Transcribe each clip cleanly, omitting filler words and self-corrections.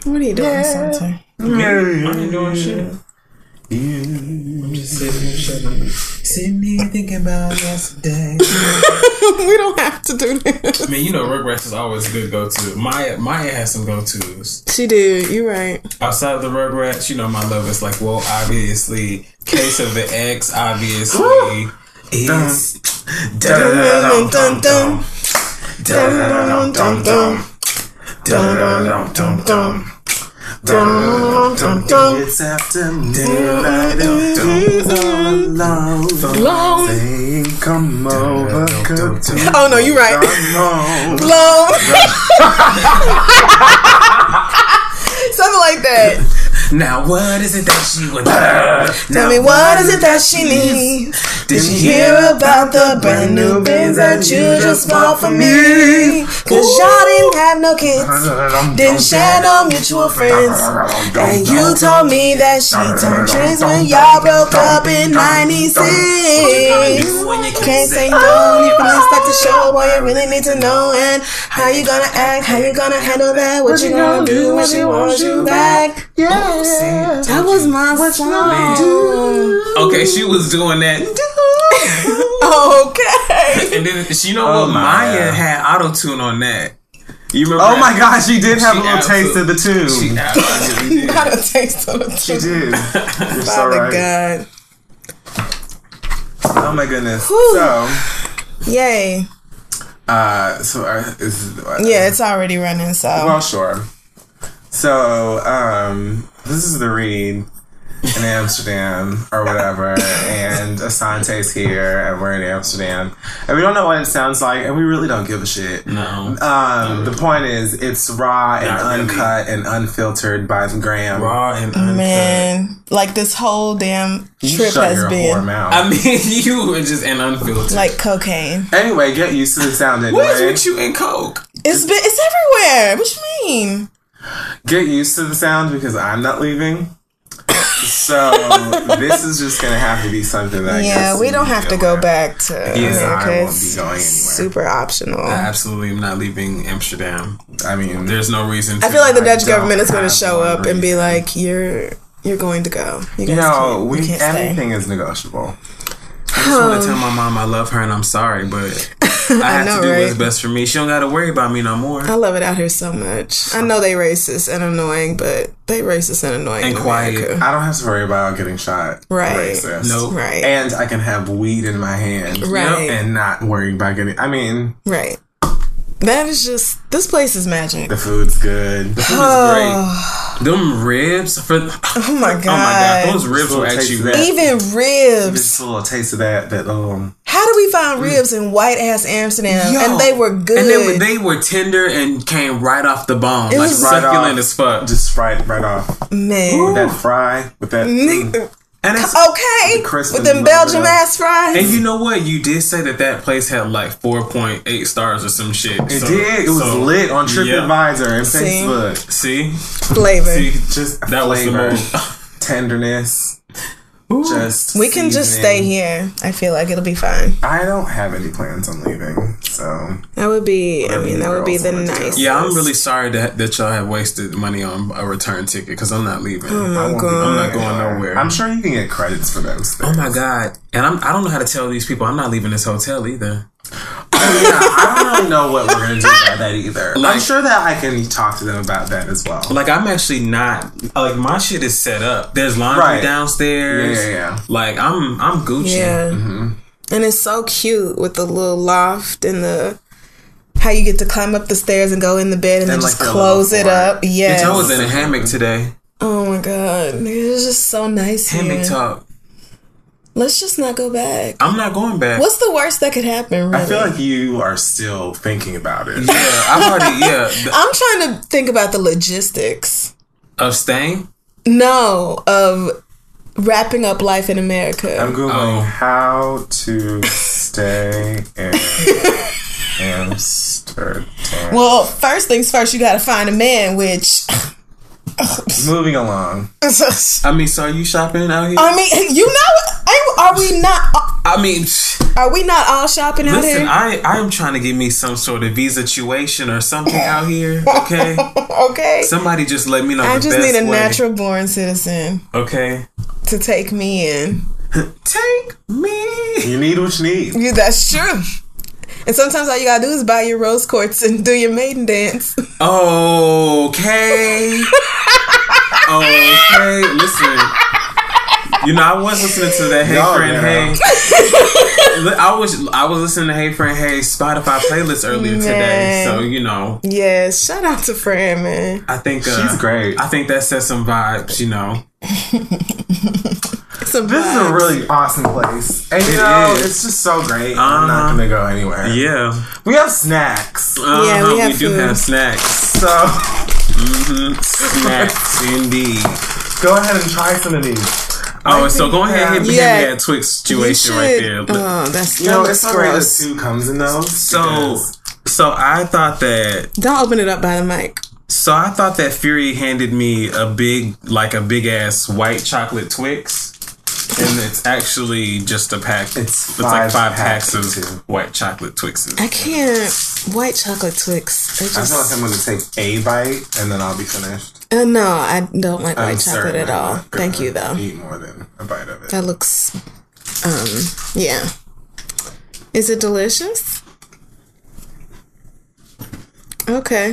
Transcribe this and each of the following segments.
What are you doing, Santa? I ain't doing shit. I'm just sitting here chilling. Sitting here thinking about yesterday. We don't have to do this. I mean, you know, Rugrats is always a good go-to. Maya has some go-tos. She did. You're right. Outside of the Rugrats, you know, my love is like, well, obviously, Case of the X, obviously, is... Dun-dun-dun-dun-dun. Dun-dun-dun-dun-dun. Dun-dun-dun-dun-dun. It's afternoon, I don't alone. Say, come over, come to. Oh no, you're right. Blown. Something like that. Now what is it that she would Tell me what is it that she needs? Did she hear about the brand new Benz that you just bought for me? Cause y'all didn't have no kids, didn't share no mutual friends, and you told me that she turned tricks when y'all broke up in 96. Can't say no, you can start the show, boy, you really need to know. And how you gonna act, how you gonna handle that, what you gonna do when she wants you back? Yeah. That was my song. Okay, she was doing that. Okay. And then, you know what? Maya had auto-tune on that. You remember? Oh my gosh, she did have a little taste of the tune. She absolutely did. Not a taste of the tune. She did. You're so Father right. God. Oh my goodness. Whew. So, Yay. yeah, it's already running, so. Well, sure. So, this is the read in Amsterdam or whatever, and Asante's here, and we're in Amsterdam, and we don't know what it sounds like, and we really don't give a shit. No. The point is, it's raw and uncut and unfiltered by Graham. Raw and uncut. Man, like this whole damn trip Shut has your been. whore mouth. I mean, you were just an unfiltered. Like cocaine. Anyway, get used to the sound anyway. What is with you and coke? It's everywhere. What you mean? Get used to the sound because I'm not leaving. So this is just gonna have to be something that we don't have to go back to I America. won't It's be going anywhere. super optional. I absolutely am not leaving Amsterdam. I mean, There's no reason to. I feel like the Dutch don't government is going to have show one up and be reason. like, "You're going to go." You guys we can't stay. anything is negotiable. I just want to tell my mom I love her and I'm sorry, but I have know, to do right? what's best for me. She don't got to worry about me no more. I love it out here so much. I know they racist and annoying, but they racist and annoying And in quiet. America. I don't have to worry about getting shot. Right. Racist. Nope. Right. And I can have weed in my hand. Right. And not worry about getting. I mean, Right. That is just, this place is magic. the food's good. The food is great. Them ribs for Oh my God. Oh my God, those ribs Little were taste actually of that. Even ribs. Just a little taste of that. How do we find ribs in white ass Amsterdam? Yo. And they were good. And they were tender and came right off the bone, It like was succulent as fuck. Just right off. Man. With that fry. With that. And it's, Okay. The crisp With is them a little Belgian bit of- ass fries. and you know what? You did say that place had like 4.8 stars or some shit. It did. It was lit on TripAdvisor and See? Facebook. See, Flavor. Just that was the flavor, most. tenderness. Just We can just stay seasoning. here. I feel like it'll be fine. I don't have any plans on leaving, so That would be, that would be the girls wanna do. nicest. Yeah, I'm really sorry that y'all have wasted money on a return ticket because I'm not leaving. Oh my I won't be God. I'm not going nowhere. I'm sure you can get credits for those things. Oh my God. And I don't know how to tell these people I'm not leaving this hotel either. I don't really know what we're gonna do about that either. I'm Like- sure that I can talk to them about that as well. Like, I'm actually not, like, my shit is set up. There's laundry Right. downstairs. Yeah. Like, I'm Gucci. Yeah. And it's so cute with the little loft and the how you get to climb up the stairs and go in the bed and then And, just like, the close it little up. Yes. I was in a hammock today. Oh my God. It's just so nice Hammock here. talk. Let's just not go back. I'm not going back. What's the worst that could happen, really? I feel like you are still thinking about it. Yeah, I've already, I'm trying to think about the logistics. of staying. No, of wrapping up life in America. I'm googling Oh. how to stay in Amsterdam. Well, first things first, you got to find a man, which Moving along. I mean, so are you shopping out here? I mean, you know, are we not? I mean, Are we not all shopping out listen, here? I am trying to give me some sort of visa-tuation or something out here. Okay. Okay. Somebody just let me know. I the just best need a way. natural born citizen Okay. to take me in. Take me. You need what you need. Yeah, that's true. And sometimes all you gotta do is buy your rose quartz and do your maiden dance. Okay. Okay. Listen. You know, I was listening to that Hey Y'all Friend know. Hey. I was listening to Hey Friend Hey Spotify playlist earlier today. So, you know. Yes, shout out to Fran, man. I think She's great. I think that sets some vibes, you know. Some This is a vibes. really awesome place. And you It know, is. it's just so great. I'm not going to go anywhere. Yeah. We have snacks. Yeah, we have do food. have snacks. So Snacks, indeed. go ahead and try some of these. Oh, so go ahead and hit me Yeah. that Twix You situation right should. there. Oh, that's You know, that it's looks not really gross. that two comes in those. So I thought that Don't open it up by the mic. that Fury handed me a big ass white chocolate Twix, and it's actually just a pack. It's like five 5 packs of two. white chocolate Twixes. I can't. White chocolate Twix. I feel like I'm going to take a bite and then I'll be finished. No, I don't like I'm white chocolate certain at I'm all. not gonna Thank you, though. Eat more than a bite of it. That looks, yeah. Is it delicious? Okay.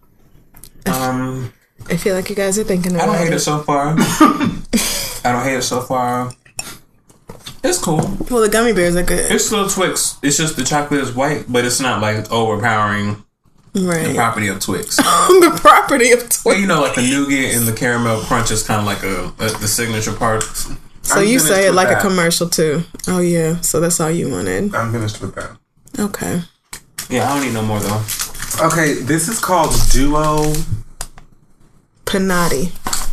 I feel like you guys are thinking I about don't hate it it. so far. I don't hate it so far. It's cool. Well, the gummy bears are good. It's still Twix. It's just the chocolate is white, but it's not like overpowering the Right. property of Twix. The property of Well, Twix. you know, like the nougat and the caramel crunch is kind of like the signature part. So I'm you finished say it with like a that. commercial too. Oh yeah. So that's all you wanted. I'm finished with that. Okay. Yeah, I don't need no more though. Okay, this is called Duo. Panati.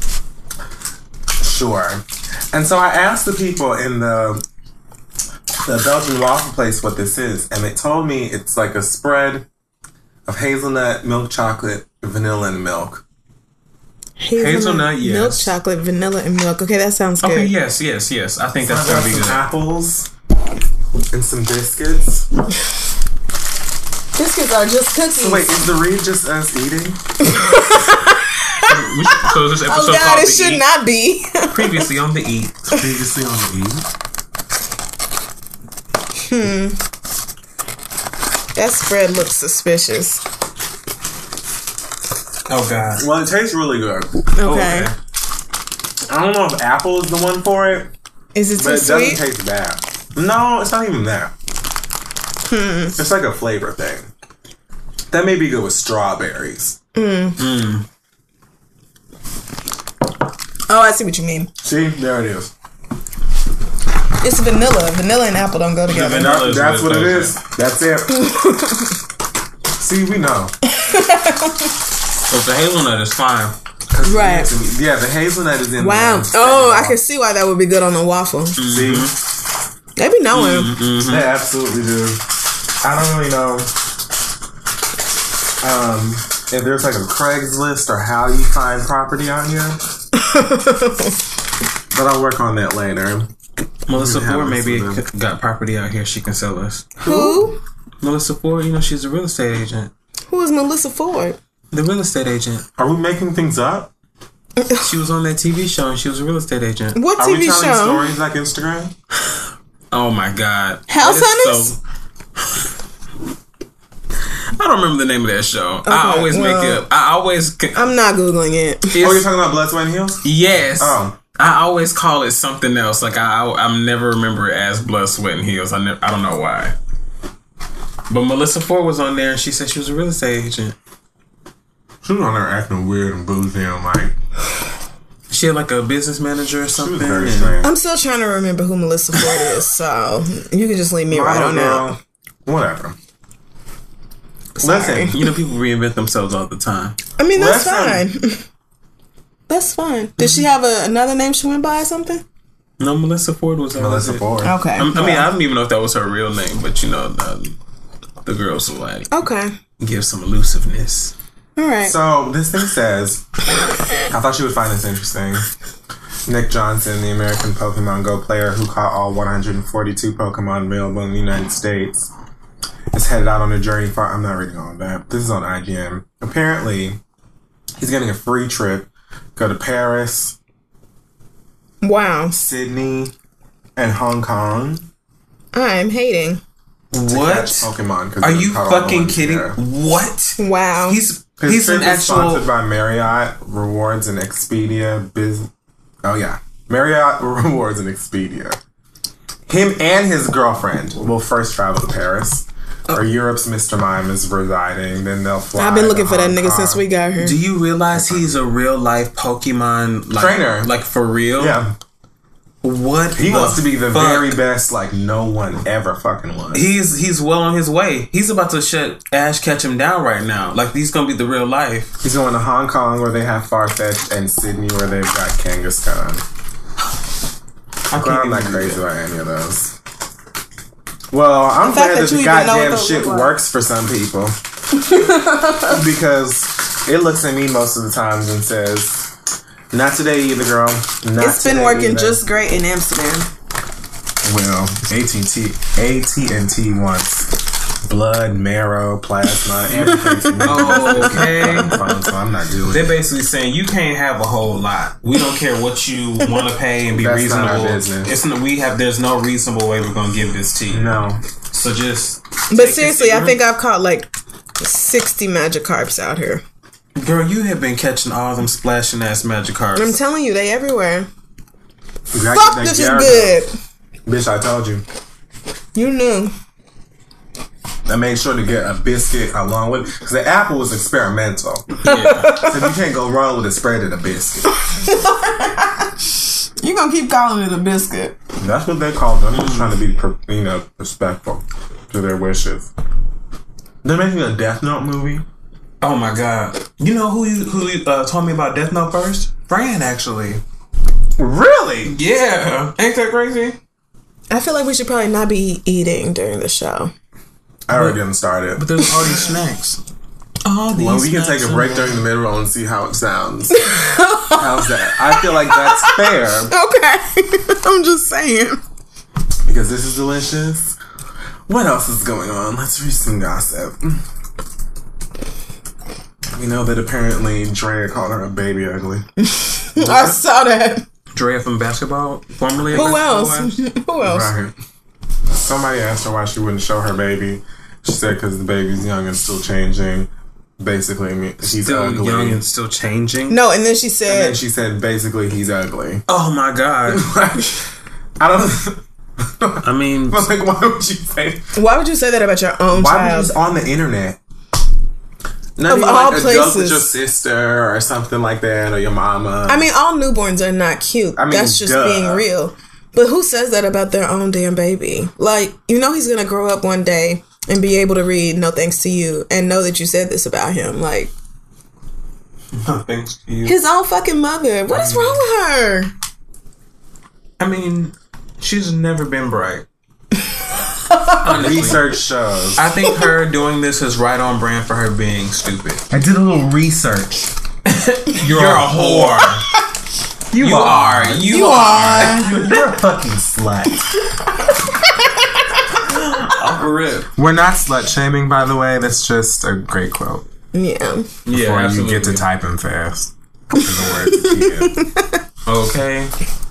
Sure. And so I asked the people in the Belgian waffle place what this is, and they told me it's like a spread of hazelnut, milk chocolate, vanilla, and milk. Hazelnut, yes. Milk chocolate, vanilla, and milk. Okay, that sounds good. Okay, yes. I think that's I've got gonna be some good. apples and some biscuits. Biscuits are just cookies. So wait, is the read just us eating? So this episode Oh God, called it The should Eat. not be. Previously on The Eat. Previously on the That spread looks suspicious. Oh God. Well, it tastes really good. Okay. I don't know if apple is the one for it, Is it but too it doesn't sweet? taste bad. No, it's not even that. It's like a flavor thing. That may be good with strawberries. Oh, I see what you mean. See, there it is. It's vanilla. Vanilla and apple don't go together. vanilla- is That's what it good. is. That's it. See, we know. So the hazelnut is fine. Right. Yeah, the hazelnut is in Wow. there. Oh, I can see why that would be good on a waffle. See, They be knowing. they absolutely do. I don't really know if there's like a Craigslist or how you find property out here. But I'll work on that later. Melissa have Ford this maybe with them. got property out here she can sell us. Who? Melissa Ford, you know, she's a real estate agent. Who is Melissa Ford? The real estate agent. Are we making things up? She was on that TV show and she was a real estate agent. What Are we TV telling show? stories like Instagram? Oh my God. House That is Hunters? I don't remember the name of that show. I always make well, it up. I always. I'm not Googling it. Oh, you're talking about Blood, Sweat, and Heels? Yes. Oh. I always call it something else. Like I never remember it as Blood, Sweat, and Heels. I don't know why. But Melissa Ford was on there and she said she was a real estate agent. She was on there acting weird and bougie and like, She had like a business manager or she something. was very and- strange. I'm still trying to remember who Melissa Ford is, so you can just leave me right on out. Whatever. Sorry. Listen, You know, people reinvent themselves all the time. I mean, that's Listen. fine. That's fine. Did she have another name she went by or something? No, Melissa Ford was Melissa Ford. Okay. I mean, I don't even know if that was her real name, but you know, the girls will like Okay. give some elusiveness. All right. So this thing says, I thought you would find this interesting. Nick Johnson, the American Pokemon Go player who caught all 142 Pokemon available in the United States, is headed out on a journey far. I'm not reading all of that. This is on IGN. Apparently, he's getting a free trip. Go to Paris. Wow. Sydney. And Hong Kong. I'm hating. What? Pokemon. Are you fucking kidding? There. What? Wow. He's His an trip is actual. sponsored by Marriott Rewards and Expedia Oh yeah, Marriott Rewards and Expedia. Him and his girlfriend will first travel to Paris, where Europe's Mr. Mime is residing. Then they'll fly. I've been looking for that Hong nigga Kong. since we got here. Do you realize he's a real life Pokemon Trainer. Like for real? Yeah, What? he wants to be the fuck? very best, like no one ever fucking was. He's well on his way. He's about to shut Ash Ketchum down right now. Like he's gonna be the real life. He's going to Hong Kong where they have Farfetch and Sydney where they've got Kangaskhan. I'm not crazy about any of those. Well, I'm The fact glad that that you the even know what goddamn those shit look like. works for some people. Because it looks at me most of the times and says, not today either, girl. Not It's been today working either." just great in Amsterdam. Well, AT&T wants blood, marrow, plasma, everything from me. Oh, okay. So I'm not doing They're it. basically saying you can't have a whole lot. We don't care what you want to pay and be That's reasonable. not our business. There's no reasonable way we're gonna give this to you. No. So just. But seriously, I think I've caught like 60 Magikarps out here. Girl, you have been catching all them splashing ass Magikarps. I'm telling you, they everywhere. Exactly. Fuck, this is good. Bitch, I told you. You knew. I made sure to get a biscuit along with it. Because the apple was experimental. Yeah. So you can't go wrong with a spread and a biscuit. You gonna keep calling it a biscuit. That's what they call them. I'm just trying to be, respectful to their wishes. They're making a Death Note movie. Oh my god. You know who told me about Death Note first? Fran, actually. Really? Yeah. Ain't that crazy? I feel like we should probably not be eating during the show. I already didn't start it. But there's all these snacks. All these Well, we can snacks take a break are- during the middle and see how it sounds. How's that? I feel like that's fair. Okay. I'm just saying. Because this is delicious. What else is going on? Let's read some gossip. We know that apparently Drea called her a baby ugly. I saw that. Drea from basketball, formerly. a Who basketball else? wife. Who else? Right. Somebody asked her why she wouldn't show her baby. She said because the baby's young and still changing. Basically, he's Still ugly. young and still changing. No, and then she And said, then she said basically he's ugly. Oh my god. I don't. I mean, But like, why would you say? why would you say that about your own Why would you child? just on the internet? Not Of even all like a joke with places. your sister or something like that, or your mama. I mean, all newborns are not cute. I mean, That's just duh. being real. But who says that about their own damn baby? Like, you know he's going to grow up one day and be able to read No Thanks to You and know that you said this about him. Like, thanks to you. his own fucking mother. What is wrong with her? I mean, she's never been bright. Honestly. Research shows. I think her doing this is right on brand for her being stupid. I did a little research. You're a whore. You are. You are. You're a fucking slut. Off a rip. We're not slut shaming, by the way. That's just a great quote. Yeah. Yeah, Before absolutely. you get to typing fast. In the words of Tia. Okay.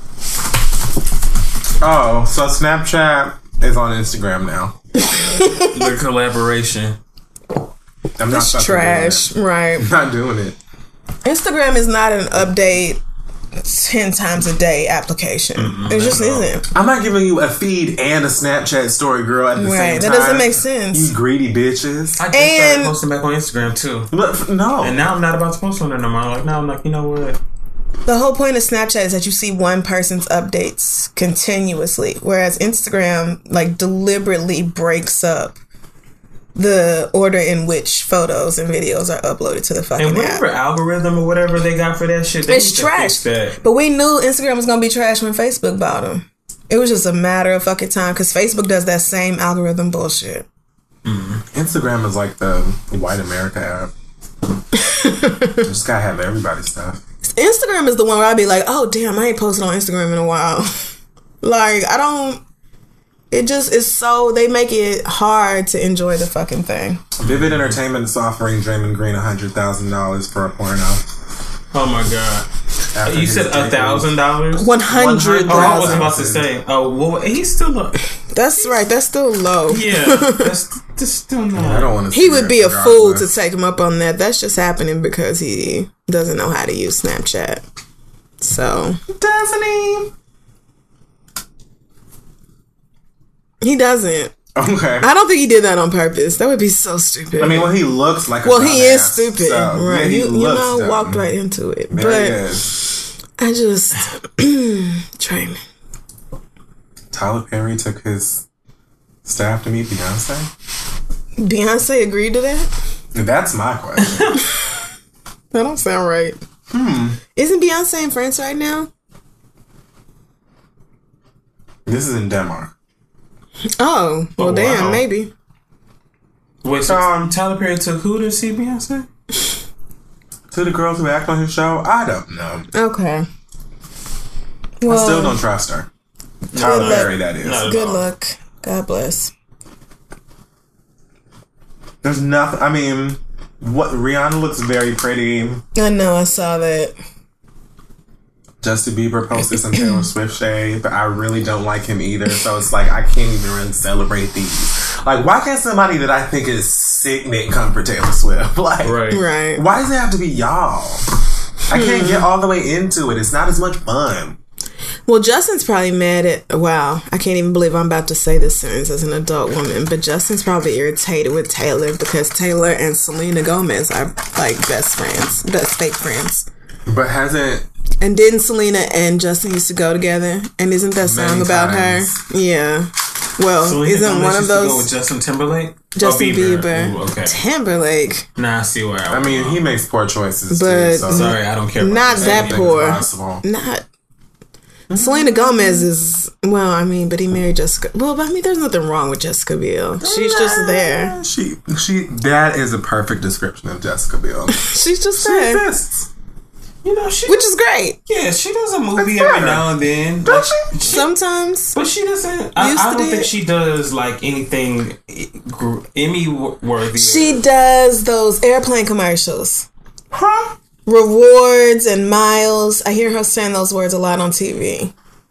Oh, so Snapchat is on Instagram now. The collaboration. I'm not It's fucking trash. Right. doing it. I'm not doing it. Instagram is not an update 10 times a day application. It just isn't. I'm not giving you a feed and a Snapchat story, girl, at the same Right. time. That doesn't make sense. You greedy bitches. I just And- started posting back on Instagram too. But no. And now I'm not about to post on there no more. I'm like, you know what? The whole point of Snapchat is that you see one person's updates continuously, whereas Instagram like deliberately breaks up the order in which photos and videos are uploaded to the fucking And whatever app. algorithm or whatever they got for that shit, they It's need to trash. fix that. But we knew Instagram was gonna be trash when Facebook bought them. It was just a matter of fucking time because Facebook does that same algorithm bullshit. Instagram is like the white America app. Just gotta have everybody's stuff. Instagram is the one where I'd be like, oh damn, I ain't posted on Instagram in a while. Like, I don't. It just is so, they make it hard to enjoy the fucking thing. Vivid Entertainment is offering Draymond Green $100,000 for a porno. Oh my god! After You said $1,000? 100,000. Oh, I was about to say. Oh, well, he's still. That's right. That's still low. Yeah, that's still not. I don't want to. He would be a fool to take him up on that. That's just happening because he doesn't know how to use Snapchat. So Doesn't he? He doesn't. Okay. I don't think he did that on purpose. That would be so stupid. I mean, well, he looks like a well, he is dumbass, stupid, so, right? yeah, you know, dumb. walked right into it. There but he is. I just Draymond. Tyler Perry took his staff to meet Beyonce. Beyonce agreed to that? That's my question. That don't sound right. Isn't Beyonce in France right now? This is in Denmark. Oh, well, damn, maybe. Wait, so Tyler Perry took who to see Beyonce? To the girls who act on his show? I don't know. Okay. Well, I still don't trust her. Tyler Perry, that is. Good luck. God bless. There's nothing. I mean, what Rihanna looks very pretty. I know, I saw that. Justin Bieber posted some Taylor Swift shade, but I really don't like him either. So it's like, I can't even really celebrate these. Like, why can't somebody that I think is sick come for Taylor Swift? Like, right. Why does it have to be y'all? I can't get all the way into it. It's not as much fun. Well, Justin's probably mad at... Wow, I can't even believe I'm about to say this sentence as an adult woman, but Justin's probably irritated with Taylor because Taylor and Selena Gomez are, like, best friends. Best fake friends. But hasn't... And didn't Selena and Justin used to go together? And isn't that song about her? Yeah. Well, Selena isn't Gomez one of used to those... go with Justin Timberlake? Justin Bieber. Ooh, okay. Timberlake. Nah, I see where I mean, he makes poor choices, but too. So sorry, I don't care about not that poor. Not... Selena Gomez is, well, I mean, but he married Jessica. Well, I mean, there's nothing wrong with Jessica Biel. She's just there. That is a perfect description of Jessica Biel. She's just She there. exists. You know, Which is great. Yeah, she does a movie every now and then. Does she? Sometimes. But she doesn't. I don't think she does like anything Emmy worthy. She does those airplane commercials. Huh? Rewards and miles. I hear her saying those words a lot on TV.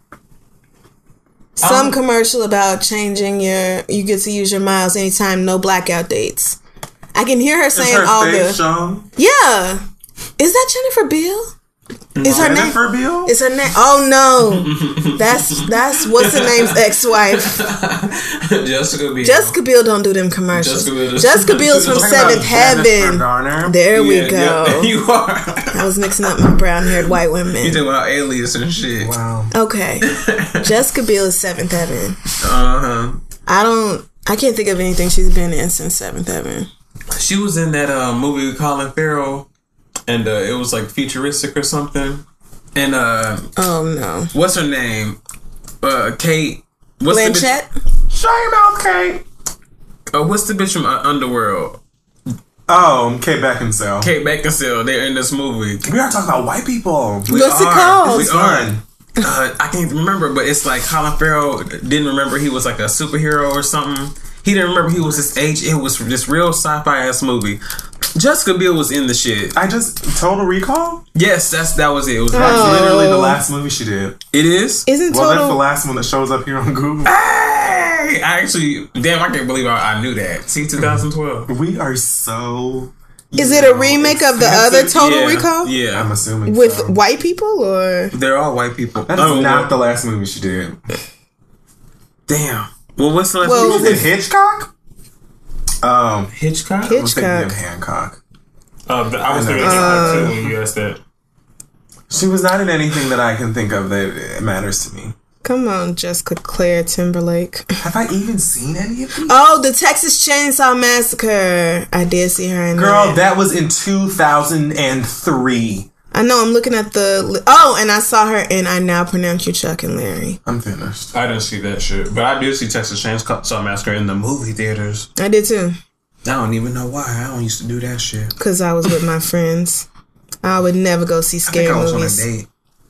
Some commercial about changing you get to use your miles anytime, no blackout dates. I can hear her saying all the... shown? Yeah. Is that Jennifer Biel? Is her name Jennifer Biel? Is her name? Oh no, that's what's her name's ex-wife. Jessica Biel. Jessica Biel don't do them commercials. Jessica Biel's from Seventh Heaven. There we go. Yeah, you are. I was mixing up my brown-haired white women. You talking about Alias and shit. Wow. Okay, Jessica Biel is Seventh Heaven. I can't think of anything she's been in since Seventh Heaven. She was in that movie with Colin Farrell. And it was like futuristic or something. And oh no, what's her name? Kate. What's Blanchett. Shut your mouth, Kate. What's the bitch from Underworld? Oh, Kate Beckinsale. Kate Beckinsale. They're in this movie. We are talking about white people. What's it called? We are. I can't remember, but it's like Colin Farrell didn't remember he was like a superhero or something. He didn't remember he was this age. It was this real sci-fi ass movie. Jessica Biel was in the shit. Total Recall? Yes, that was it. It was That's literally the last movie she did. It is? Isn't Well, Total... that's the last one that shows up here on Google. Hey! I actually... Damn, I can't believe I knew that. See, 2012. We are so... Is it a remake of the other Total Recall? Yeah. I'm assuming With so. white people, or... They're all white people. That is not the last movie she did. Damn. Well, what's the last Well, movie? Was it Hitchcock? Hitchcock? I was thinking of Hancock. I was thinking of Hitchcock too when you asked that. She was not in anything that I can think of that matters to me. Come on, Jessica Claire Timberlake. Have I even seen any of these? Oh, the Texas Chainsaw Massacre. I did see her in Girl, that was in 2003. I know, I'm looking at the... Oh, and I saw her in I Now Pronounce You Chuck and Larry. I'm finished. I didn't see that shit. But I did see Texas Chainsaw Massacre in the movie theaters. I did too. I don't even know why. I don't used to do that shit. Because I was with my friends. I would never go see scary I think I was movies. on a date.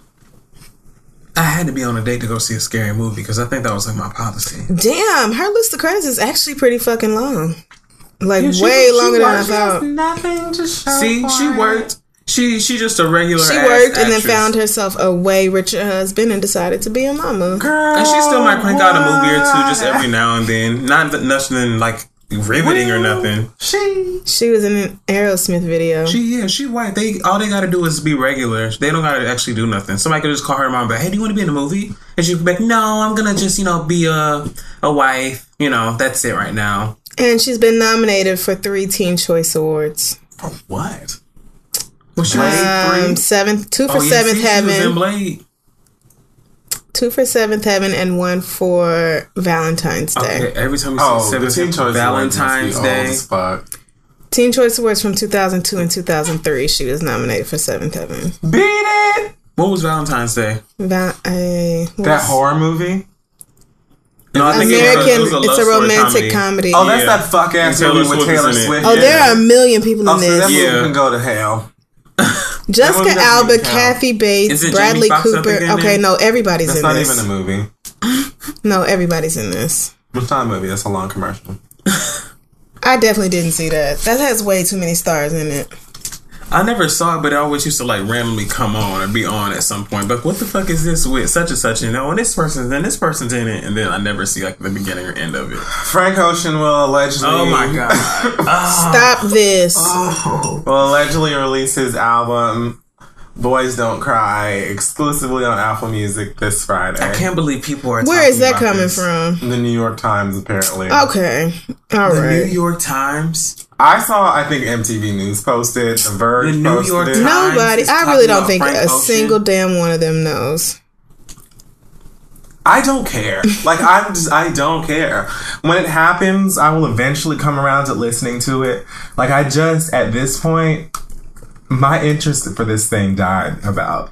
I had to be on a date to go see a scary movie because I think that was like my policy. Damn, her list of credits is actually pretty fucking long. Like, way longer than I thought. Nothing to show. See, she worked. She just a regular. She ass worked and then actress. found herself a way richer husband and decided to be a mama. Girl, And she still might crank out a movie or two just every now and then. Not nothing like riveting or nothing. She was in an Aerosmith video. She white. All they gotta do is be regular. They don't gotta actually do nothing. Somebody could just call her mom, but hey, do you want to be in a movie? And she'd be like, no, I'm gonna just be a wife. That's it right now. And she's been nominated for 3 Teen Choice Awards. For what? Well, she Two for Seventh She was in Heaven, Blade. 2 for Seventh Heaven, and 1 for Valentine's Day. Okay, every time you say the Teen Choice Valentine's Day. As fuck. Teen Choice Awards from 2002 and 2003. She was nominated for Seventh Heaven. Beat it! What was Valentine's Day? That horror movie? No, I think American. it was a It's love a story romantic comedy. Oh, that's that fuck ass And Taylor movie with Swift is Taylor in it. Swift. Oh, there are a million people in So that this. movie Yeah. can go to hell. Jessica That movie Alba, doesn't count. Kathy Bates, Isn't Bradley Jamie Foxx, I Cooper. think, in Okay, it? no, everybody's That's in not this. even a movie. No, everybody's in this. It's not a movie. That's a long commercial. I definitely didn't see that. That has way too many stars in it. I never saw it, but it always used to randomly come on or be on at some point. But what the fuck is this with such and such? And this person's in it, and then I never see the beginning or end of it. Frank Ocean will allegedly. Oh my god! Stop this. Will allegedly release his album "Boys Don't Cry" exclusively on Apple Music this Friday. I can't believe people are. Where is that talking about coming this. from? The New York Times, apparently. Okay. All The right. New York Times. I think MTV News posted. The Verge The New posted York it. Times. Nobody. is I really talking don't about think Frank a Ocean. single damn one of them knows. I don't care. I don't care. When it happens, I will eventually come around to listening to it. At this point, my interest for this thing died about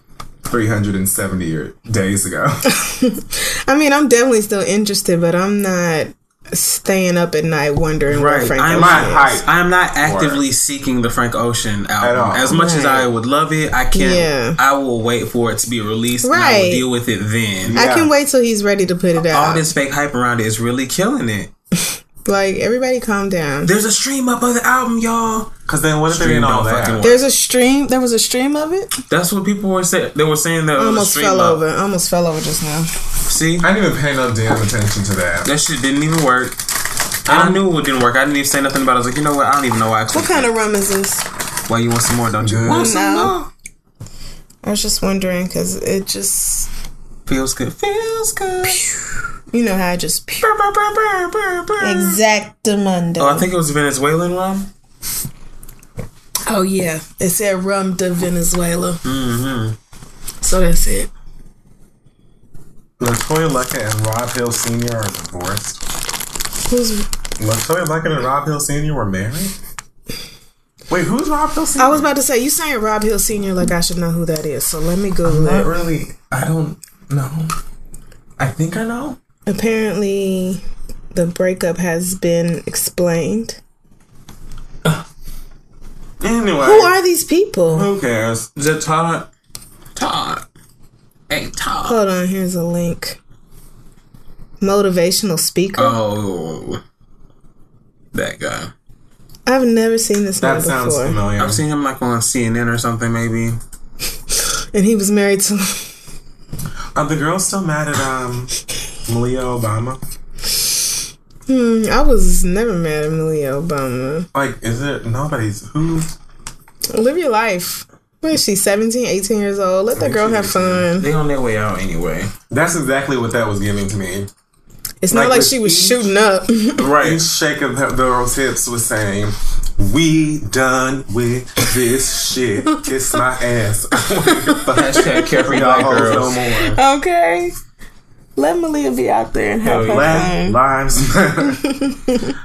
370 days ago. I mean, I'm definitely still interested, but I'm not staying up at night wondering what Right. Frank I'm Ocean not is. hyped. I am not actively seeking the Frank Ocean At album. all. As much as Right. I would love it, I can't. Yeah. I will wait for it to be released and I Right. will deal with it then. I Yeah. can wait till he's ready to put it All out. this fake hype around it is really killing it. Like, everybody calm down. There's a stream up of the album, y'all. Because then what if they Stream didn't know don't fucking that? work. There was a stream of it? That's what people were saying. They were saying that it was a Almost stream fell up. over. Almost fell over just now. See, I didn't even pay no damn attention to that. that shit didn't even work. And I knew it didn't work. I didn't even say nothing about it. I was like, you know what? I don't even know why I What clicked kind it. of rum is this? Why you want some more, don't you? Good. Want some No. more? I was just wondering because it just, Feels good. Feels good. you know how I just exactamundo. Oh, I think it was Venezuelan rum. Oh yeah, it said rum de Venezuela. Mm-hmm. So that's it. LaToya Luckett and Rob Hill Sr. are divorced. Who's? LaToya Luckett and Rob Hill Sr. were married? Wait, who's Rob Hill Sr.? I was about to say you saying Rob Hill Sr. like I should know who that is. So let me Google Not it. really. I don't know. I think I know. Apparently, the breakup has been explained. Anyway. Who are these people? Who cares? Is that Todd? Todd. Hey, Todd. Hold on, here's a link. Motivational speaker. Oh. That guy. I've never seen this man That sounds before. familiar. I've seen him on CNN or something, maybe. And he was married to. Are the girls still mad at Malia Obama? I was never mad at Malia Obama. Is it nobody's who? Live your life. What is she, 17, 18 years old? Let that girl have fun. They on their way out anyway. That's exactly what that was giving to me. It's not like she was each- shooting up. Right. Each shake of those hips was saying, "We done with this shit. Kiss my ass." Hashtag carefree Y'all black hoes girls. no more. Okay. Let Malia be out there and have her Black fun. lives matter.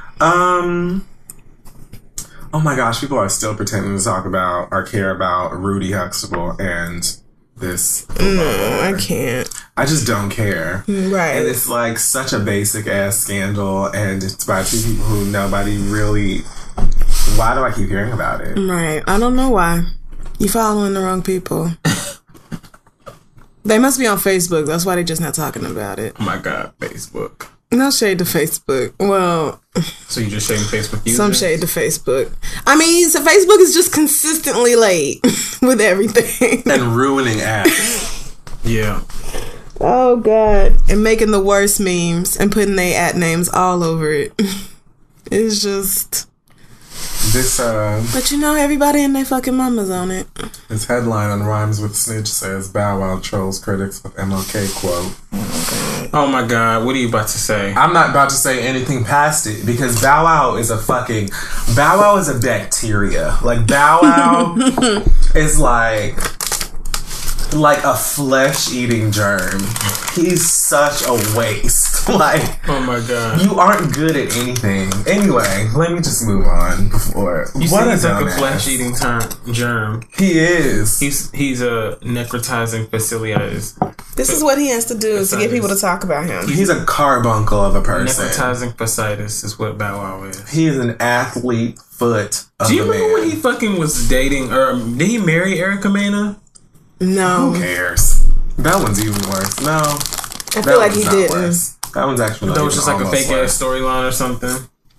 Oh my gosh, people are still pretending to talk about or care about Rudy Huxtable and this. I can't. I just don't care. Right. And it's like such a basic ass scandal, and it's by two people who nobody really. Why do I keep hearing about it? Right. I don't know why. You following the wrong people. They must be on Facebook. That's why they just not talking about it. Oh my God, Facebook. No shade to Facebook. Well, so you just shading Facebook users? Some shade to Facebook. I mean, so Facebook is just consistently late with everything. And ruining apps. Yeah. Oh, God. And making the worst memes and putting their at names all over it. It's just... This, But you know, everybody and their fucking mamas on it. This headline on Rhymes with Snitch says, Bow Wow trolls critics with MLK quote. Oh my God, what are you about to say? I'm not about to say anything past it because Bow Wow is a bacteria. Like, Bow Wow is like a flesh-eating germ. He's such a waste. Like, oh my God, you aren't good at anything. Anyway, let me just move on before. You see, he's like a flesh-eating germ. He is. He's a necrotizing fasciitis. This is what he has to do to get people to talk about him. He's a carbuncle of a person. Necrotizing fasciitis is what Bow Wow is. He is an athlete foot of Do you a remember man. when he fucking was dating, or did he marry Erica Mena? No. Who cares? That one's even worse. No. I feel like he didn't. Worse. That one's actually That was just like a fake worse. ass storyline or something.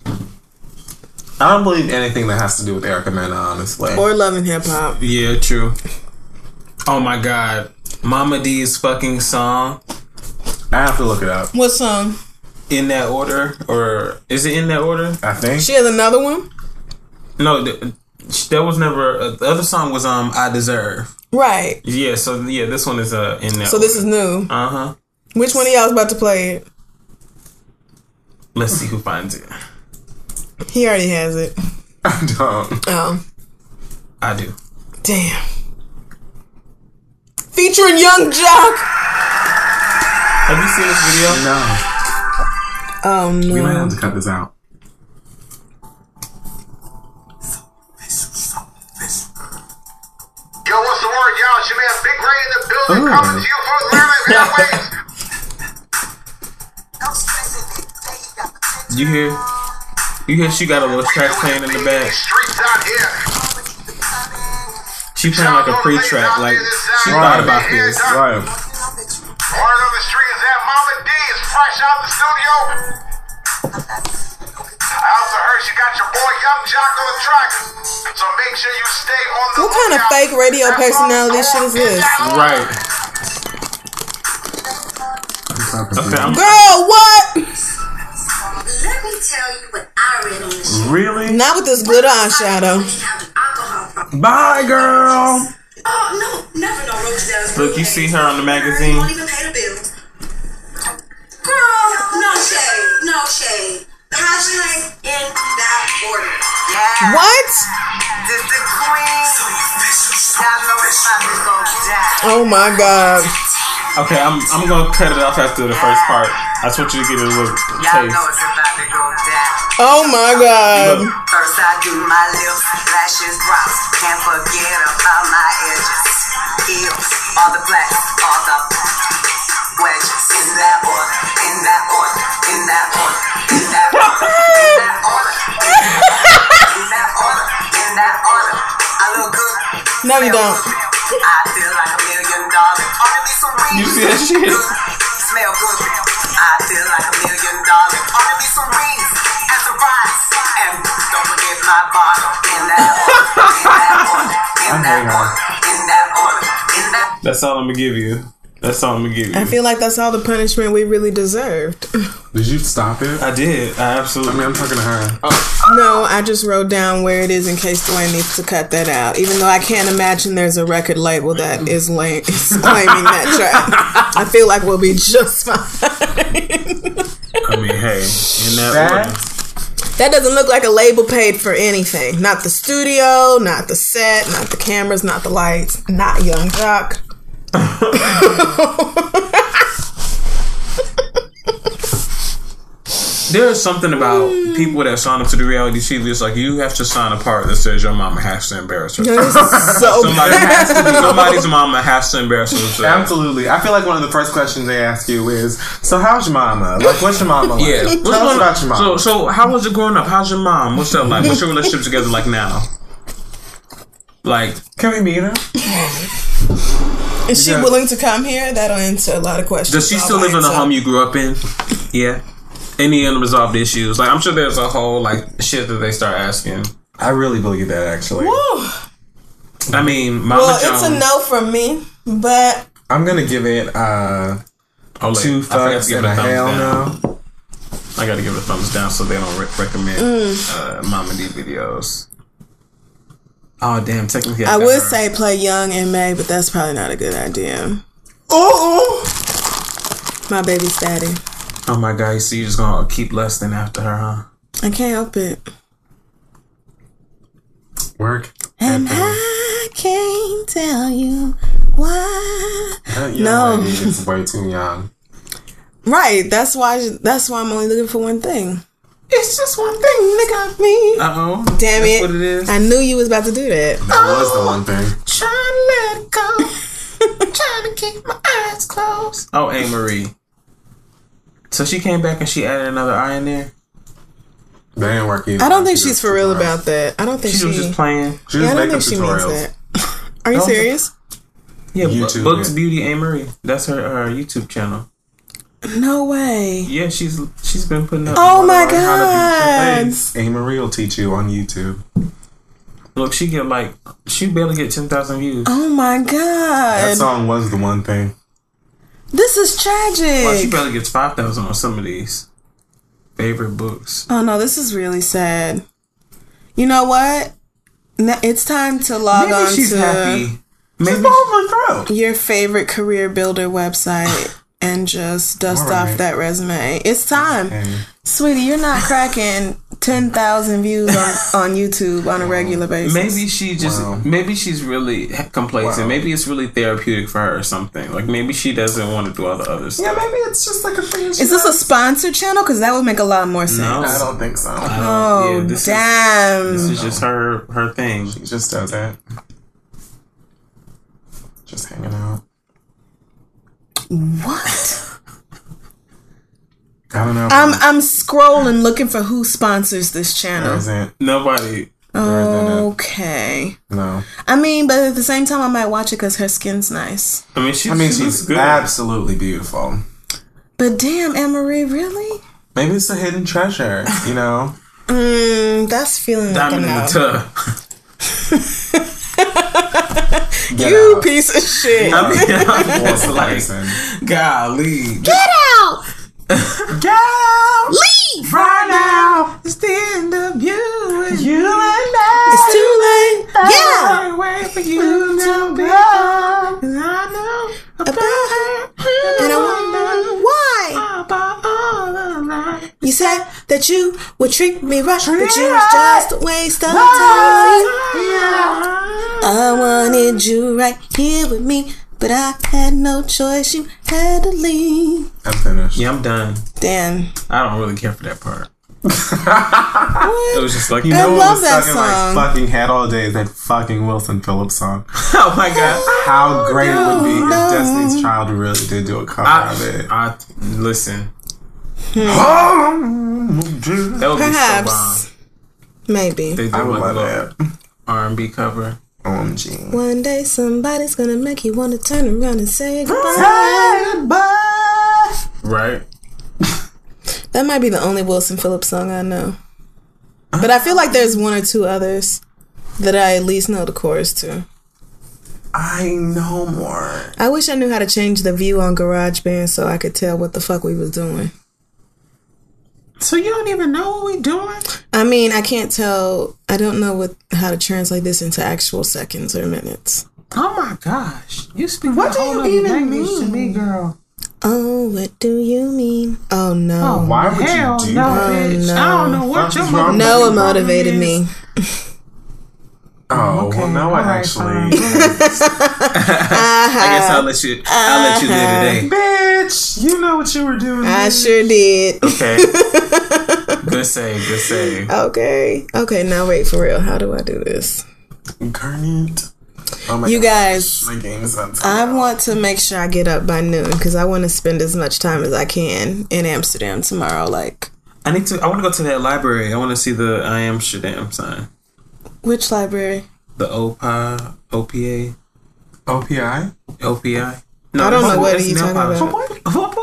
I don't believe anything that has to do with Erica Mena, honestly. Or Love and Hip Hop. Yeah, true. Oh my God. Mama D's fucking song. I have to look it up. What song? In that order? Or is it in that order? I think. She has another one? No, there was never... the other song was I Deserve. Right. Yeah, so yeah, this one is in that So this is new. Uh-huh. Which one of y'all is about to play it? Let's see who finds it. He already has it. I don't. Oh. I do. Damn. Featuring Young Jock. Have you seen this video? No. Oh no. We might have to cut this out. Yo, what's the word, y'all? It's your man Big Ray in the building, coming to you from Maryland Airways. You hear she got a little track playing in the back. Streets out here. She playing like a pre-track, like she thought about this. Right. Word on the street is that Mama D is fresh out the studio. I also heard she got your boy Young Jock on the track. So make sure you stay on the What kind of lookout. fake radio personality shit is this? Right. Okay, Girl, what? Let me tell you what I read on the shit. Really? Not with this glitter eyeshadow. Bye, girl. Oh, no, never no roach down. Look, you see her on the magazine? Won't even pay the bills. Girl, no shade, no shade. Hashtag in that order. Yeah. What? This the queen. Y'all know it's about to go down. Oh my God. Okay, I'm gonna cut it off after the first part. I just want you to get a little Y'all taste. know it's about to go down. Oh my God. First I do my lips, lashes, brows. Can't forget about my edges. Heels, all the black, all the wedges. In that order, in that order, in that order, in that order, in that order, in that order, in that order. I look good. No, you don't. I feel like $1 million. Ought to be some rings. You see that shit? Smell good. I feel like $1 million. Ought to be some rings and some rice. And don't forget my bottle. In that order. In that order. In that order. In that order. In that. That's all I'm gonna give you. That's all I'm gonna give you. I feel like that's all the punishment we really deserved. Did you stop it? I did. I absolutely. I mean, I'm talking to her. No, I just wrote down where it is in case Dwayne needs to cut that out. Even though I can't imagine there's a record label that is claiming that track. I feel like we'll be just fine. I mean, hey, in that order. That doesn't look like a label paid for anything. Not the studio, not the set, not the cameras, not the lights, not Young Jock. There's something about people that sign up to the reality TV. It's like you have to sign a part that says your mama has to embarrass her. Somebody's mama has to embarrass herself. Absolutely. I feel like one of the first questions they ask you is, so how's your mama? Like, what's your mama like? Yeah. Tell us about your mama. So how was it growing up? How's your mom? What's that like? What's your relationship together like now? Like, can we meet her? Is she willing to come here? That'll answer a lot of questions. Does she still live in the home you grew up in? Yeah. Any unresolved issues? Like, I'm sure there's a whole like shit that they start asking. I really believe that, actually. Woo. I mean, Mama Jones. It's a no from me, but I'm gonna give it 2 fucks and a hell no. I gotta give it a thumbs down so they don't recommend Mama D videos. Oh damn! Technically, I would say play Young and May, but that's probably not a good idea. My baby's daddy. Oh my god! You see, you're just gonna keep lusting after her, huh? I can't help it. Work. And I can't tell you why. No, it's way too young. Right. That's why I'm only looking for one thing. It's just one thing that got me. Uh-oh. Damn That's it. what it is. I knew you was about to do that. That was the one thing. Trying to let it go. Trying to keep my eyes closed. Oh, Anne Marie. So she came back and she added another eye in there? They didn't work either. I don't think she's for real about that. I don't think she was just playing. She was I don't making think she means tutorials. that. Are you serious? Yeah, YouTube, Books Beauty Anne Marie. That's her YouTube channel. No way. Yeah, she's been putting up. Oh my god. Anne Marie will teach you on YouTube. Look, she barely get 10,000 views. Oh my god. That song was the one thing. This is tragic. Well, she barely gets 5,000 on some of these favorite books. Oh no, this is really sad. You know what? It's time to log Maybe on she's to happy. Maybe your favorite career builder website and just dust off that resume. It's time. Okay. Sweetie, you're not cracking 10,000 views on YouTube on a regular basis. Maybe maybe she's really complacent. Maybe it's really therapeutic for her or something. Like maybe she doesn't want to do all the other stuff. Yeah, maybe it's just like a thing. Is this a sponsored channel? Because that would make a lot more sense. No. I don't think so. Oh, damn. This is just her thing. She just does that. Just hanging out. What? I don't know. I'm scrolling looking for who sponsors this channel. There isn't. Nobody. Okay. No. I mean, but at the same time, I might watch it because her skin's nice. I mean, she's good. Absolutely beautiful. But damn, Anne Marie, really? Maybe it's a hidden treasure, you know? That's feeling like Diamond in the tub. You piece of shit. I mean, it's like, Listen. golly. Get out! Get out! Leave! Right now! It's the end of you and me. It's too late. Yeah! I wait for you to be gone. 'Cause I know about her. And I wonder why. About all the life. You said that you would treat me right, but you was just a waste of time. I wanted you right here with me, but I had no choice. You had to leave. I'm finished. Yeah, I'm done. Damn. I don't really care for that part. It was just like, You I know what love was that stuck in song. my fucking head all day is that fucking Wilson Phillips song. oh my god. How great it would be if Destiny's Child really did do a cover of it. Listen. That That would be so bomb. Perhaps. Maybe. They do I would like love a that. R&B cover. OMG. One day somebody's gonna make you want to turn around and say goodbye. Right? That might be the only Wilson Phillips song I know. But I feel like there's one or two others that I at least know the chorus to. I know more. I wish I knew how to change the view on GarageBand so I could tell what the fuck we was doing. So you don't even know what we doing? I mean, I can't tell. I don't know how to translate this into actual seconds or minutes. Oh my gosh. You speak What a do whole you other even language to mean? me, girl. Oh, what do you mean? Oh, no. Why would Hell you do no, that? bitch. no. I don't know what Fuck your is wrong mother. with Noah you? motivated me. Oh, Okay, well, no, I all actually. right, fine. I guess I'll let you live today. Bitch. Bitch, you know what you were doing. I bitch. sure did. Okay. Good save. Good save. Okay. Okay, now wait, for real. How do I do this? Garnet. Oh my You gosh, guys, my game's on. I want to make sure I get up by noon because I want to spend as much time as I can in Amsterdam tomorrow. Like, I want to go to that library. I want to see the I Amsterdam sign. which library? The OPA. OPI? OPI. No, I don't know that's- what that's are you nail talking polish. about.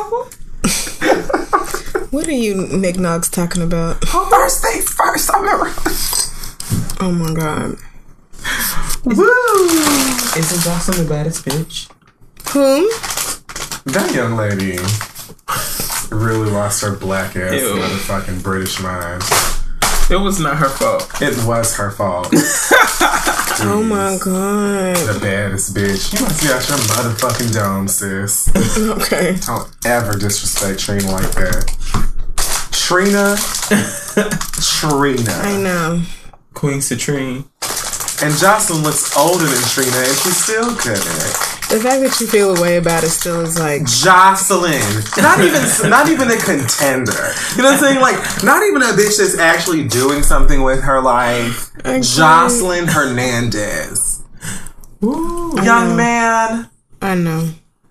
What are you knickknacks talking about? First things first, I remember. Oh my god. Woo! Isn't Jocelyn the baddest bitch? Whom? That young lady really lost her black ass Ew. motherfucking British mind. It was not her fault. It was her fault. Oh my god. The baddest bitch. You must be out your motherfucking dome, sis. Okay. Don't ever disrespect Trina like that. Trina. I know. Queen Citrine. And Jocelyn looks older than Trina and she still couldn't. The fact that you feel a way about it still is like, Jocelyn. Not even a contender. You know what I'm saying? Like, not even a bitch that's actually doing something with her life. I Jocelyn Hernandez. Ooh, young man. I know.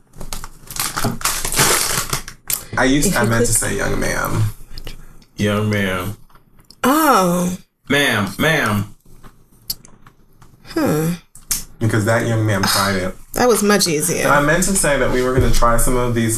I meant to say young man. Young ma'am. Oh. Ma'am. Because that young man tried it. That was much And easier. I meant to say that we were going to try some of these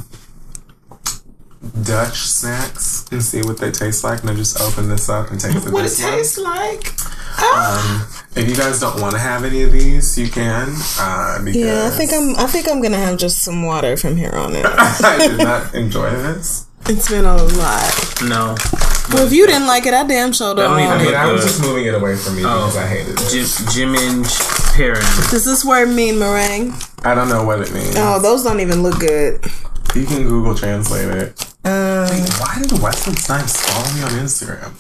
Dutch snacks and see what they taste like. And I just open this up and taste What it this one. tastes like? If you guys don't want to have any of these, you can. Because Yeah, I think I'm gonna have just some water from here on in. I did not enjoy this. It's been a lot. No. Well, if you didn't like it, I damn sure don't. don't even I mean, look I was good. just moving it away from me because I hated it. Jimin Perrin. Does this word mean meringue? I don't know what it means. Oh, those don't even look good. You can Google Translate it. Why did Wesley Snipes follow me on Instagram?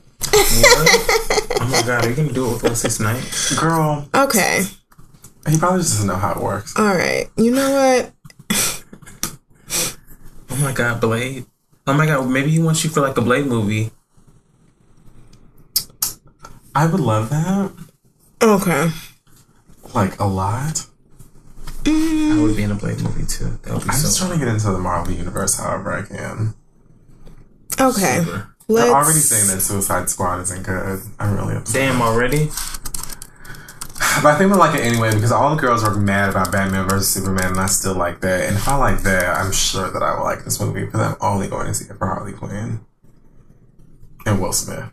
Oh my god, are you gonna do it with Wesley Snipes? Girl, Okay. he probably just doesn't know how it works. All right. You know what? Oh my god, Blade. Oh my god, maybe he wants you for like a Blade movie. I would love that. Okay. Like, a lot. I would be in a Blade movie too. That would be I'm just so trying to get into the Marvel Universe however I can. Okay. super. Let's. They're already saying that Suicide Squad isn't good. I'm really upset. Damn, already? But I think they like it anyway because all the girls were mad about Batman vs. Superman and I still like that. And if I like that, I'm sure that I will like this movie because I'm only going to see it for Harley Quinn. And Will Smith.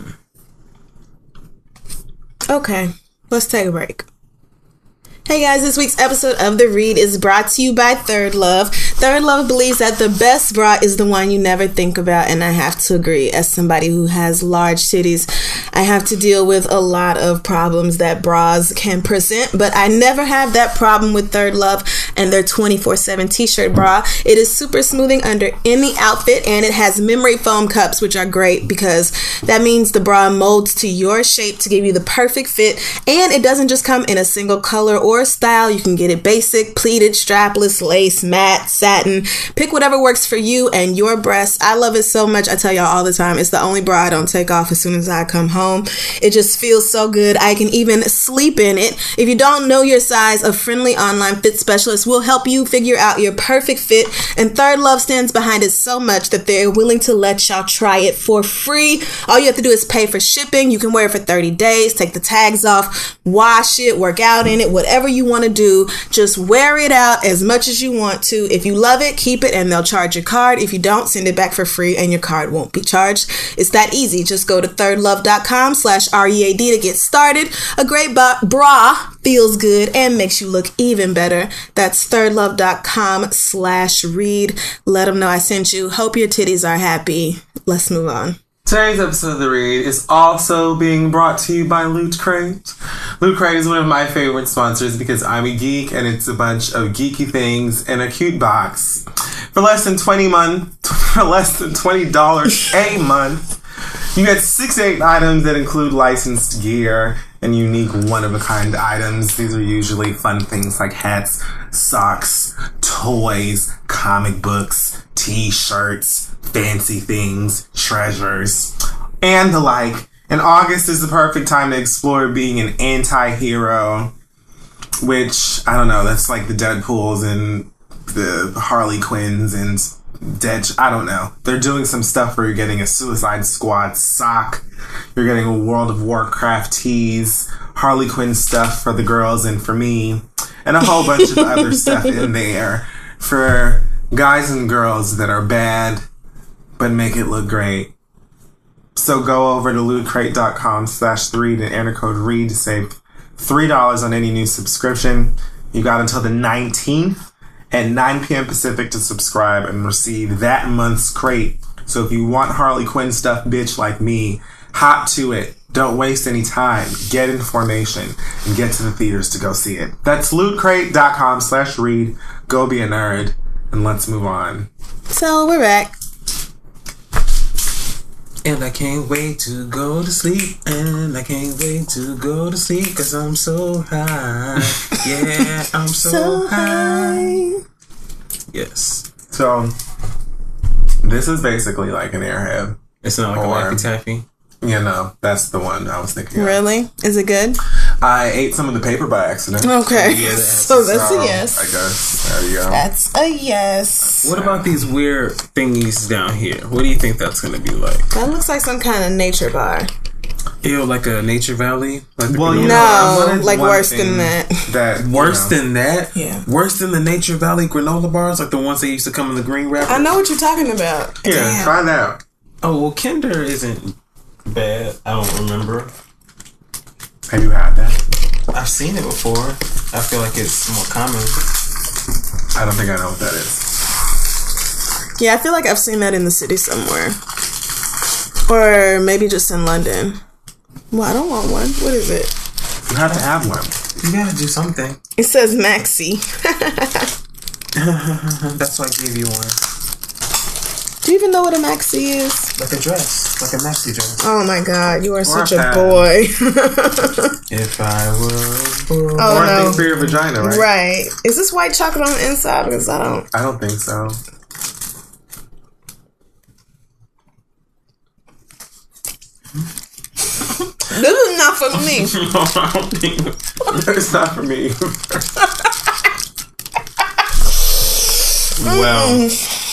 Okay. Let's take a break. Hey guys, this week's episode of The Read is brought to you by Third Love. Third Love believes that the best bra is the one you never think about, and I have to agree. As somebody who has large titties, I have to deal with a lot of problems that bras can present, but I never have that problem with Third Love and their 24/7 t-shirt bra. It is super smoothing under any outfit, and it has memory foam cups, which are great because that means the bra molds to your shape to give you the perfect fit, and it doesn't just come in a single color or style. You can get it basic, pleated, strapless, lace, matte, satin. Pick whatever works for you and your breasts. I love it so much. I tell y'all all the time, it's the only bra I don't take off as soon as I come home. It just feels so good. I can even sleep in it. If you don't know your size, a friendly online fit specialist will help you figure out your perfect fit, and Third Love stands behind it so much that they're willing to let y'all try it for free. All you have to do is pay for shipping. You can wear it for 30 days, take the tags off, wash it, work out in it, whatever you want to do. Just wear it out as much as you want to. If you love it, keep it and they'll charge your card. If you don't, send it back for free and your card won't be charged. It's that easy. Just go to thirdlove.com/READ to get started. A great bra feels good and makes you look even better. That's thirdlove.com/read. Let them know I sent you. Hope your titties are happy. Let's move on. Today's episode of The Read is also being brought to you by Loot Crate. Loot Crate is one of my favorite sponsors because I'm a geek and it's a bunch of geeky things in a cute box. For less than $20 a month, you get 6 to 8 items that include licensed gear and unique one-of-a-kind items. These are usually fun things like hats, socks, toys, comic books, t-shirts, fancy things, treasures, and the like. And August is the perfect time to explore being an anti-hero, which, I don't know, that's like the Deadpools and the Harley Quinns and I don't know. They're doing some stuff where you're getting a Suicide Squad sock, you're getting a World of Warcraft tees, Harley Quinn stuff for the girls and for me, and a whole bunch of other stuff in there for guys and girls that are bad but make it look great. So go over to lootcrate.com/3 and enter code READ to save $3 on any new subscription. You got until the 19th at 9 p.m. Pacific to subscribe and receive that month's crate. So if you want Harley Quinn stuff, bitch, like me, hop to it. Don't waste any time. Get information and get to the theaters to go see it. That's lootcrate.com/read. Go be a nerd. And let's move on. So we're back. And I can't wait to go to sleep. And I can't wait to go to sleep. Cause I'm so high. Yeah, I'm so high. Yes. So, this is basically like an Airhead. It's not like a Laffy Taffy. Yeah, no, that's the one I was thinking of. Really? Is it good? I ate some of the paper by accident. Okay. Yeah, so that's a yes. I guess. There you go. That's a yes. What about these weird thingies down here? What do you think that's going to be like? That looks like some kind of nature bar. Ew, like a Nature Valley? Like Well, you No, know, I wanted like one worse thing than that. Worse than that? Yeah. Worse than the Nature Valley granola bars? Like the ones that used to come in the green wrapper? I know what you're talking about. Yeah, Damn. try that. Oh, well, Kinder isn't bad. I don't remember. Have you had that? I've seen it before. I feel like it's more common. I don't think I know what that is. Yeah, I feel like I've seen that in the city somewhere. Or maybe just in London. Well, I don't want one. What is it? You have to have one. You gotta do something. It says Maxi. That's why I gave you one. Do you even know what a Maxi is? Like a dress. Like a maxi dress. Oh my god, you are such a pad. boy. If I was born. Oh, Or no. thing for your vagina, right? Right. Is this white chocolate on the inside? Because I don't think so. This is not for me. I don't think. It's not for me. Well.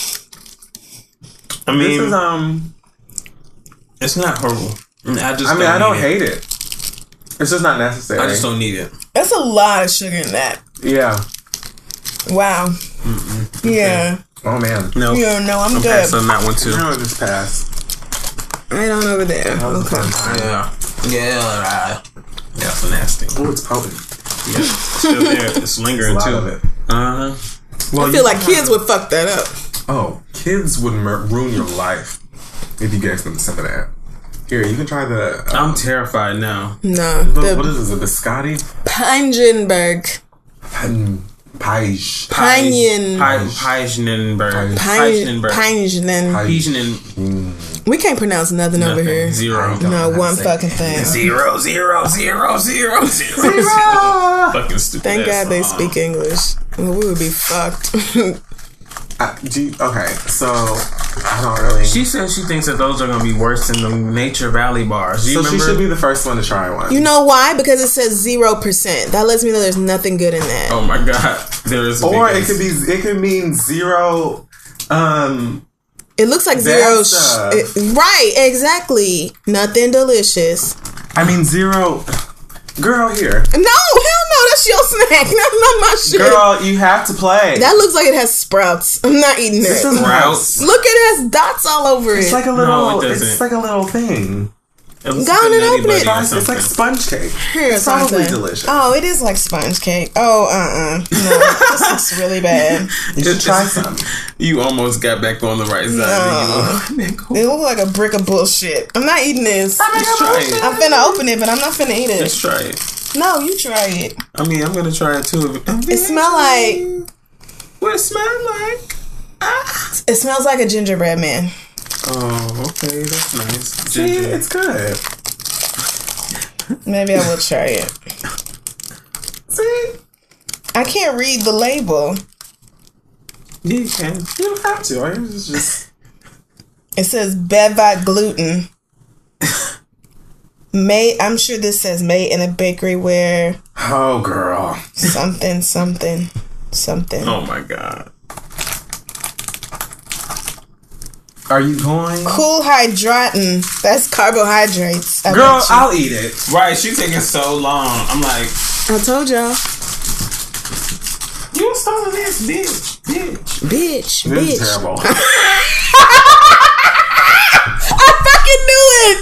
I mean, This is, it's not horrible. I don't hate it. It's just not necessary. I just don't need it. That's a lot of sugar in that. Yeah. Wow. Yeah. Oh, man. No. Yeah, no, I'm I'm good. passing on that one too. No, just pass. Right on over there. That was a Okay. fun time. Yeah. That's nasty. Oh, it's potent. Yeah. It's still there. It's lingering There's a too. lot of it. Uh-huh. I feel like kids would fuck that up. Oh, kids would ruin your life if you gave them some of that. Here, you can try the... I'm terrified now. No. what is this, a biscotti? Pingenberg. Page. Pinion. Pijnenberg. Pingen. We can't pronounce nothing over here. Zero. No, one fucking thing. Zero. Fucking stupid. Thank ass God they song. speak English. Well, we would be fucked. Okay, so I don't really... She says she thinks that those are going to be worse than the Nature Valley bars. Do you So remember? she should be the first one to try one. You know why? Because it says 0%. That lets me know there's nothing good in that. Oh my God. There is. Or it could mean zero. It looks like zero. Right, exactly. Nothing delicious. I mean zero. Girl, here. No, hell no, that's your snack. That's not my shit. Girl, you have to play. That looks like it has sprouts. I'm not eating This it. doesn't Sprouts? Look, it has dots all over it. It's like a little. No, it doesn't. It's like a little thing. It looks Go like on a and Nutty open it. Buddy or It's like something. sponge cake. Here's It's probably something. delicious. Oh, it is like sponge cake. Oh, no, this looks really bad. You should try some. You almost got back on the right side. Then you It looks like a brick of bullshit. I'm not eating this. Just try it. I'm finna open it, but I'm not finna eat it. Just try it. No, you try it. I mean, I'm gonna try it too. It smell like. What it smell like? It smells like a gingerbread man. Oh, okay, that's nice. See, Ginger. it's good. Maybe I will try it. See? I can't read the label. Yeah, you can. You don't have to. Right? It's just... It says Bevite gluten. Made. I'm sure this says made in a bakery where Oh, girl. something. Oh my god. Are you going? Cool hydratin. That's carbohydrates. I Girl, bet you. I'll eat it. Right, she taking so long. I'm like, I told y'all. you started this, bitch. Bitch. This is terrible. I fucking knew it.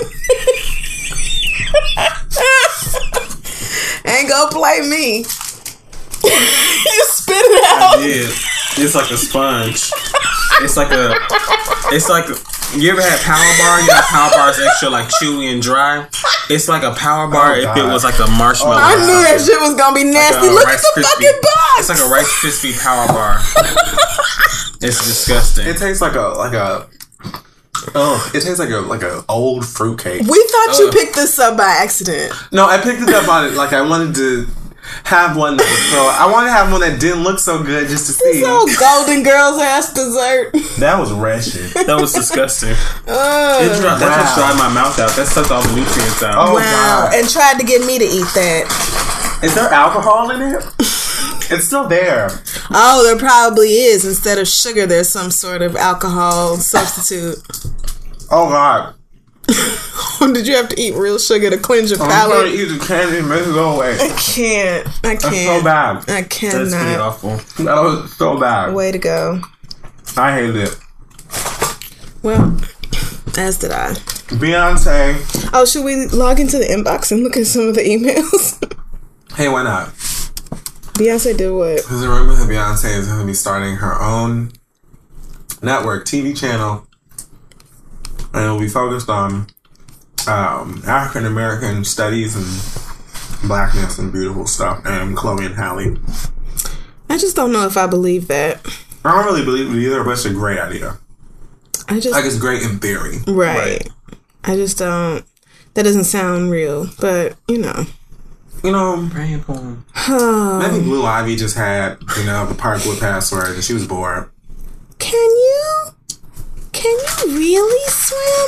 Ain't gonna play me. You spit it out. Yeah, it's like a sponge. It's like you ever had Power Bar? You know Power Bar's extra like chewy and dry. It's like a Power Bar if it was like a marshmallow. I knew that shit was gonna be nasty. Look at the fucking box. It's like a Rice Krispie Power Bar. It's disgusting. It tastes like a it tastes like a old fruitcake. We thought you picked this up by accident. No, I picked it up on it like I wanted to have one that was I wanted to have one that didn't look so good just to see. So Golden Girls ass dessert. That was wretched. That was disgusting. That just dried my mouth out. That sucked all the nutrients out. Oh, Wow. God. And tried to get me to eat that. Is there alcohol in it? It's still there. Oh, there probably is. Instead of sugar, there's some sort of alcohol substitute. Oh, God. Did you have to eat real sugar to cleanse your I'm trying to palate? eat the candy and make it go away. I can't. That's so bad. I That's pretty cannot. awful. That was so bad. Way to go. I hated it. Well, as did I. Beyonce. Oh, should we log into the inbox and look at some of the emails? Hey, why not? Beyonce did what? There's a rumor that Beyonce is going to be starting her own network TV channel, and it'll be focused on African American studies and blackness and beautiful stuff, and Chloe and Halle. I just don't know if I believe that. I don't really believe it either, but it's a great idea. It's great in theory. Right. I just don't. That doesn't sound real, but you know. Praying for him. Maybe Blue Ivy just had, the Parkwood password and she was bored. Can you really swim?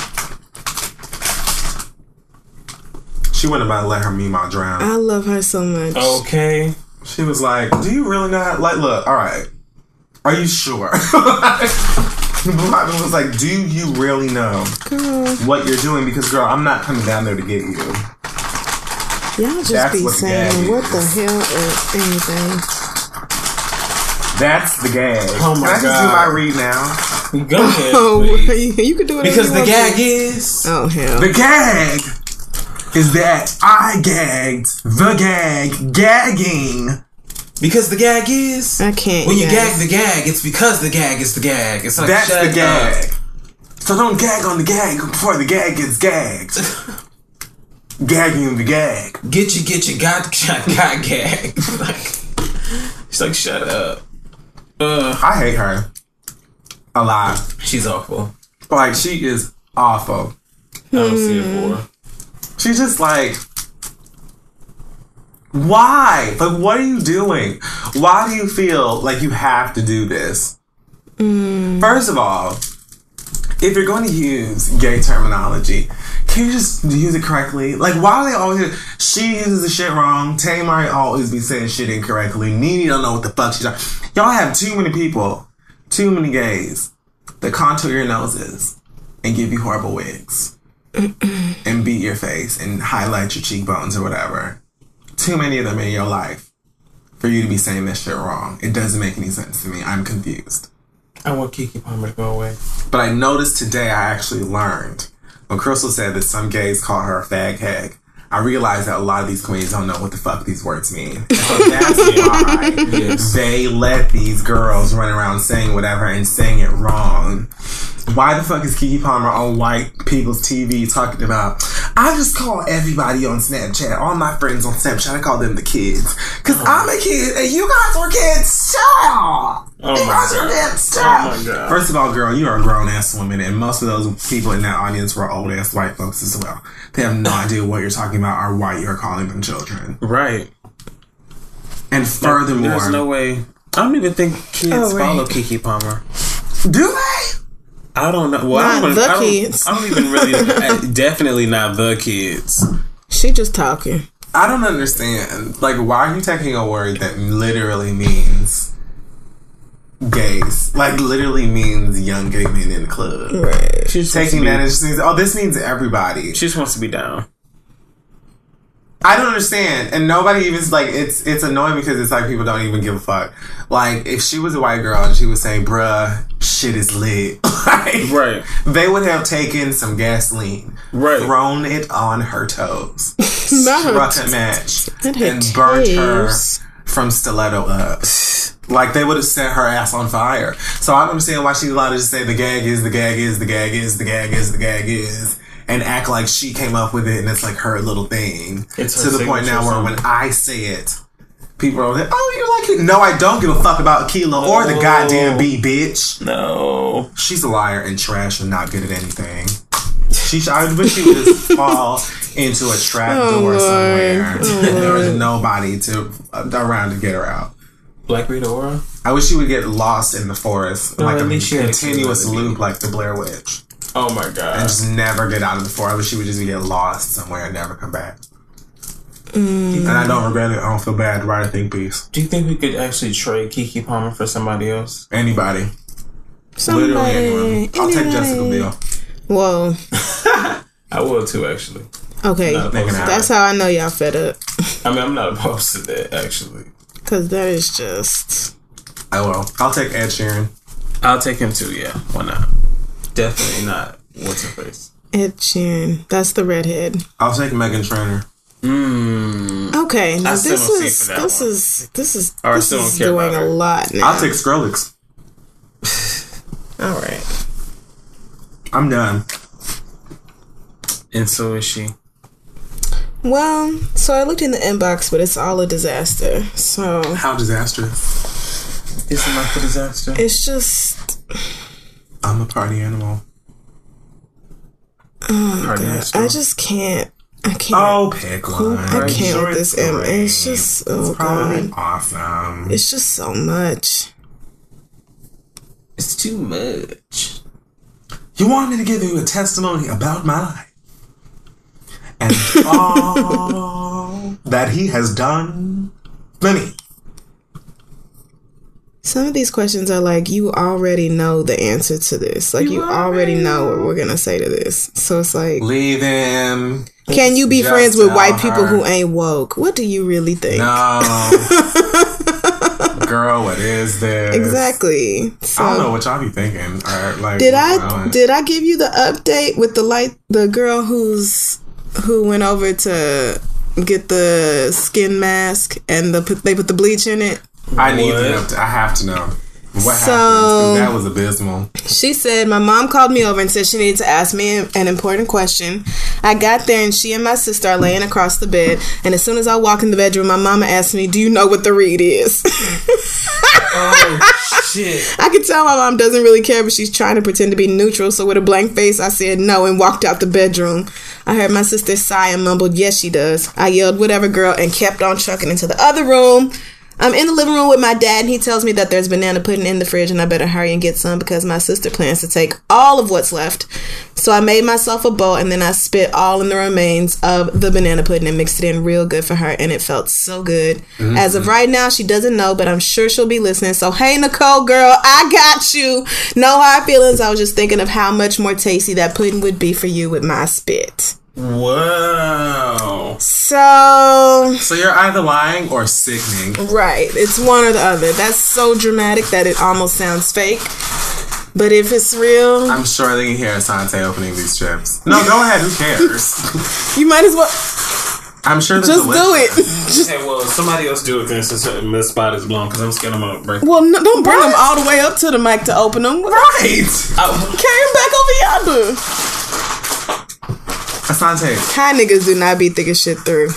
She wouldn't about to let her Meemaw drown. I love her so much. Okay. She was like, do you really know how, look, alright. Are you sure? Blue Ivy was like, do you really know what you're doing? Because, girl, I'm not coming down there to get you. Y'all just That's be what the saying gag what is. the hell is anything. That's the gag. Oh my Can I just God. do my read now? Go ahead, Oh, please. you could do it Because the gag is... Oh hell. The gag is that I gagged the gag gagging. Because the gag is... I can't. When you guys. gag the gag, it's because the gag is the gag. It's like, That's shut the gag. up. So don't gag on the gag before the gag gets gagged. Gagging the gag. Get you, got gag. She's like, shut up. I hate her a lot. She's awful. Like, she is awful. I don't see it for her. She's just like, why? Like, what are you doing? Why do you feel like you have to do this? First of all, if you're going to use gay terminology, can you just use it correctly? Like, why do they always... She uses the shit wrong. Tamar always be saying shit incorrectly. Nene don't know what the fuck she's talking. Y'all have too many people, too many gays that contour your noses and give you horrible wigs and beat your face and highlight your cheekbones or whatever. Too many of them in your life for you to be saying this shit wrong. It doesn't make any sense to me. I'm confused. I want Keke Palmer to go away. But I noticed today I actually learned when Crystal said that some gays call her a fag hag. I realized that a lot of these queens don't know what the fuck these words mean. And so that's why they let these girls run around saying whatever and saying it wrong. Why the fuck is Keke Palmer on white people's TV talking about, I just call everybody on Snapchat, all my friends on Snapchat, I call them the kids. Because I'm a kid and you guys were kids. Stop! Oh You my guys were God. kids. Stop! Oh my God. First of all, girl, you are a grown-ass woman, and most of those people in that audience were old-ass white folks as well. They have no idea what you're talking about or why you're calling them children. Right. And furthermore... There's no way. I don't even think kids follow Keke Palmer. Do they? I don't know. Well, Not the kids. I don't even really. Definitely not the kids. She just talking. I don't understand. Like, why are you taking a word that literally means gays? Like, literally means young gay men in the club. Right. She's Taking that and just means, oh, this means everybody. She just wants to be down. I don't understand. And nobody even, like, it's annoying because it's like people don't even give a fuck. Like, if she was a white girl and she was saying, bruh, shit is lit. Like, Right. they would have taken some gasoline, Right. thrown it on her toes, Not her struck a match, Not her and burnt her toes. from stiletto up. Like, they would have set her ass on fire. So I don't understand why she's allowed to just say the gag is, the gag is, the gag is, the gag is, the gag is, and act like she came up with it and it's like her little thing. It's to her the point now signature where song. when I say it, people are like, oh, you like it? No, I don't give a fuck about Aquila or the goddamn B, bitch. No. She's a liar and trash and not good at anything. I wish she would just fall into a trap door somewhere. There was nobody around to get her out. Black Rita Ora? I wish she would get lost in the forest, No, like at a least she had a continuous cute loop, like the Blair Witch, Oh my and God. just never get out of the forest. I wish she would just get lost somewhere and never come back. And I don't regret it. I don't feel bad. Write a think piece. Do you think we could actually trade Keke Palmer for somebody else? Anybody, Somebody. literally anyone. I'll take Jessica Biel. Whoa. I will too, actually. Okay. Not opposed to that. That's how I know y'all fed up. I mean, I'm not opposed to that, actually. Because that is just... I will. I'll take Ed Sheeran. I'll take him too, yeah. Why not? Definitely not. What's her face? Ed Sheeran. That's the redhead. I'll take Meghan Trainor. Okay. Now still don't see it for that this one. is Or I this still don't is care doing about a her. lot now. I'll take Skrillex. All right. I'm done. And so is she. Well, so I looked in the inbox, but it's all a disaster. So How disastrous. Is it not the disaster? it's just... I'm a party animal. I just can't. I can't. Oh, pick one. I can't with this image. It's just... Oh, Probably God. awesome. It's just so much. It's too much. You want me to give you a testimony about my life and all that he has done for me. Some of these questions are like, you already know the answer to this. Like, you already know what we're going to say to this. So it's like, Leave him. can you be Just friends with tell white people her. who ain't woke? What do you really think? No. Girl, what is this? Exactly. So, I don't know what y'all be thinking. Or like, Did what's I going- did I give you the update with the girl who went over to get the skin mask and they put the bleach in it? I need What? to know. I have to know. What So- happened? 'Cause that was abysmal. She said my mom called me over and said she needed to ask me an important question. I got there and she and my sister are laying across the bed, and as soon as I walk in the bedroom, my mama asked me, "Do you know what the read is?" Oh, shit. I could tell my mom doesn't really care, but she's trying to pretend to be neutral. So with a blank face, I said no and walked out the bedroom. I heard my sister sigh and mumbled, "Yes, she does." I yelled, "Whatever, girl," and kept on trucking into the other room. I'm in the living room with my dad, and he tells me that there's banana pudding in the fridge, and I better hurry and get some because my sister plans to take all of what's left. So I made myself a bowl, and then I spit all in the remains of the banana pudding and mixed it in real good for her, and it felt so good. As of right now, she doesn't know, but I'm sure she'll be listening. So, hey, Nicole, girl, I got you. No hard feelings. I was just thinking of how much more tasty that pudding would be for you with my spit. Wow. So, you're either lying or sickening. right. It's one or the other. That's so dramatic that it almost sounds fake. But if it's real, I'm sure they can hear Asante opening these chips. No, go ahead. Who cares? you might as well I'm sure they're just do it. delicious. Just, Hey, well, somebody else do it then since the spot is blown because I'm scared I'm going to break. well, no, don't bring them all the way up to the mic to open them. Right. Carry them back over yonder. Asante. High niggas do not be thick as shit through.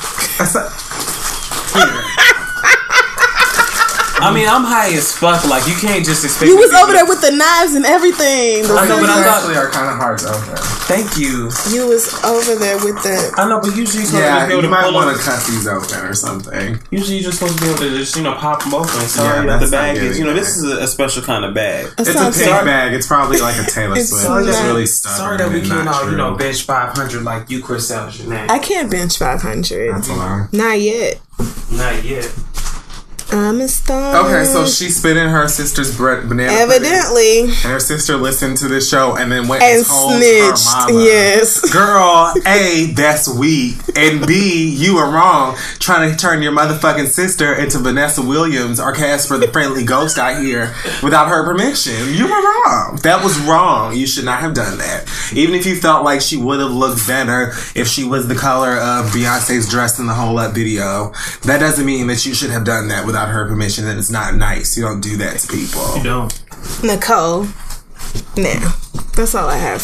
I mean, I'm high as fuck. Like, you can't just expect. You me was to be over there with the knives and everything. I know, but I thought. Actually, our kind of hearts open. Thank you. You was over there with the. I know, but usually you're supposed Yeah, to be able you to might pull want them. to cut these open or something. Usually you're just supposed to be able to just, pop them open. Sorry Yeah, that the that's not bag is, good this is a special kind of bag. It's a Asante. pink bag. It's probably like a Taylor It's Swift. so It's nice. really stubborn. Sorry that we and can't not all, true. bench 500 like you, Chris Savage, your name. I can't bench 500. That's a lie. Not yet. Not yet. I'm a star. Okay, so she spit in her sister's banana pudding, Evidently. and her sister listened to the show and then went And and told snitched. her mama. Yes. Girl, A, that's weak, and B, you were wrong trying to turn your motherfucking sister into Vanessa Williams or Casper the Friendly Ghost out here without her permission. You were wrong. That was wrong. You should not have done that. Even if you felt like she would have looked better if she was the color of Beyonce's dress in the Hold Up video, that doesn't mean that you should have done that without her permission, and it's not nice. You don't do that to people. You don't. Nicole. Now. That's all I have.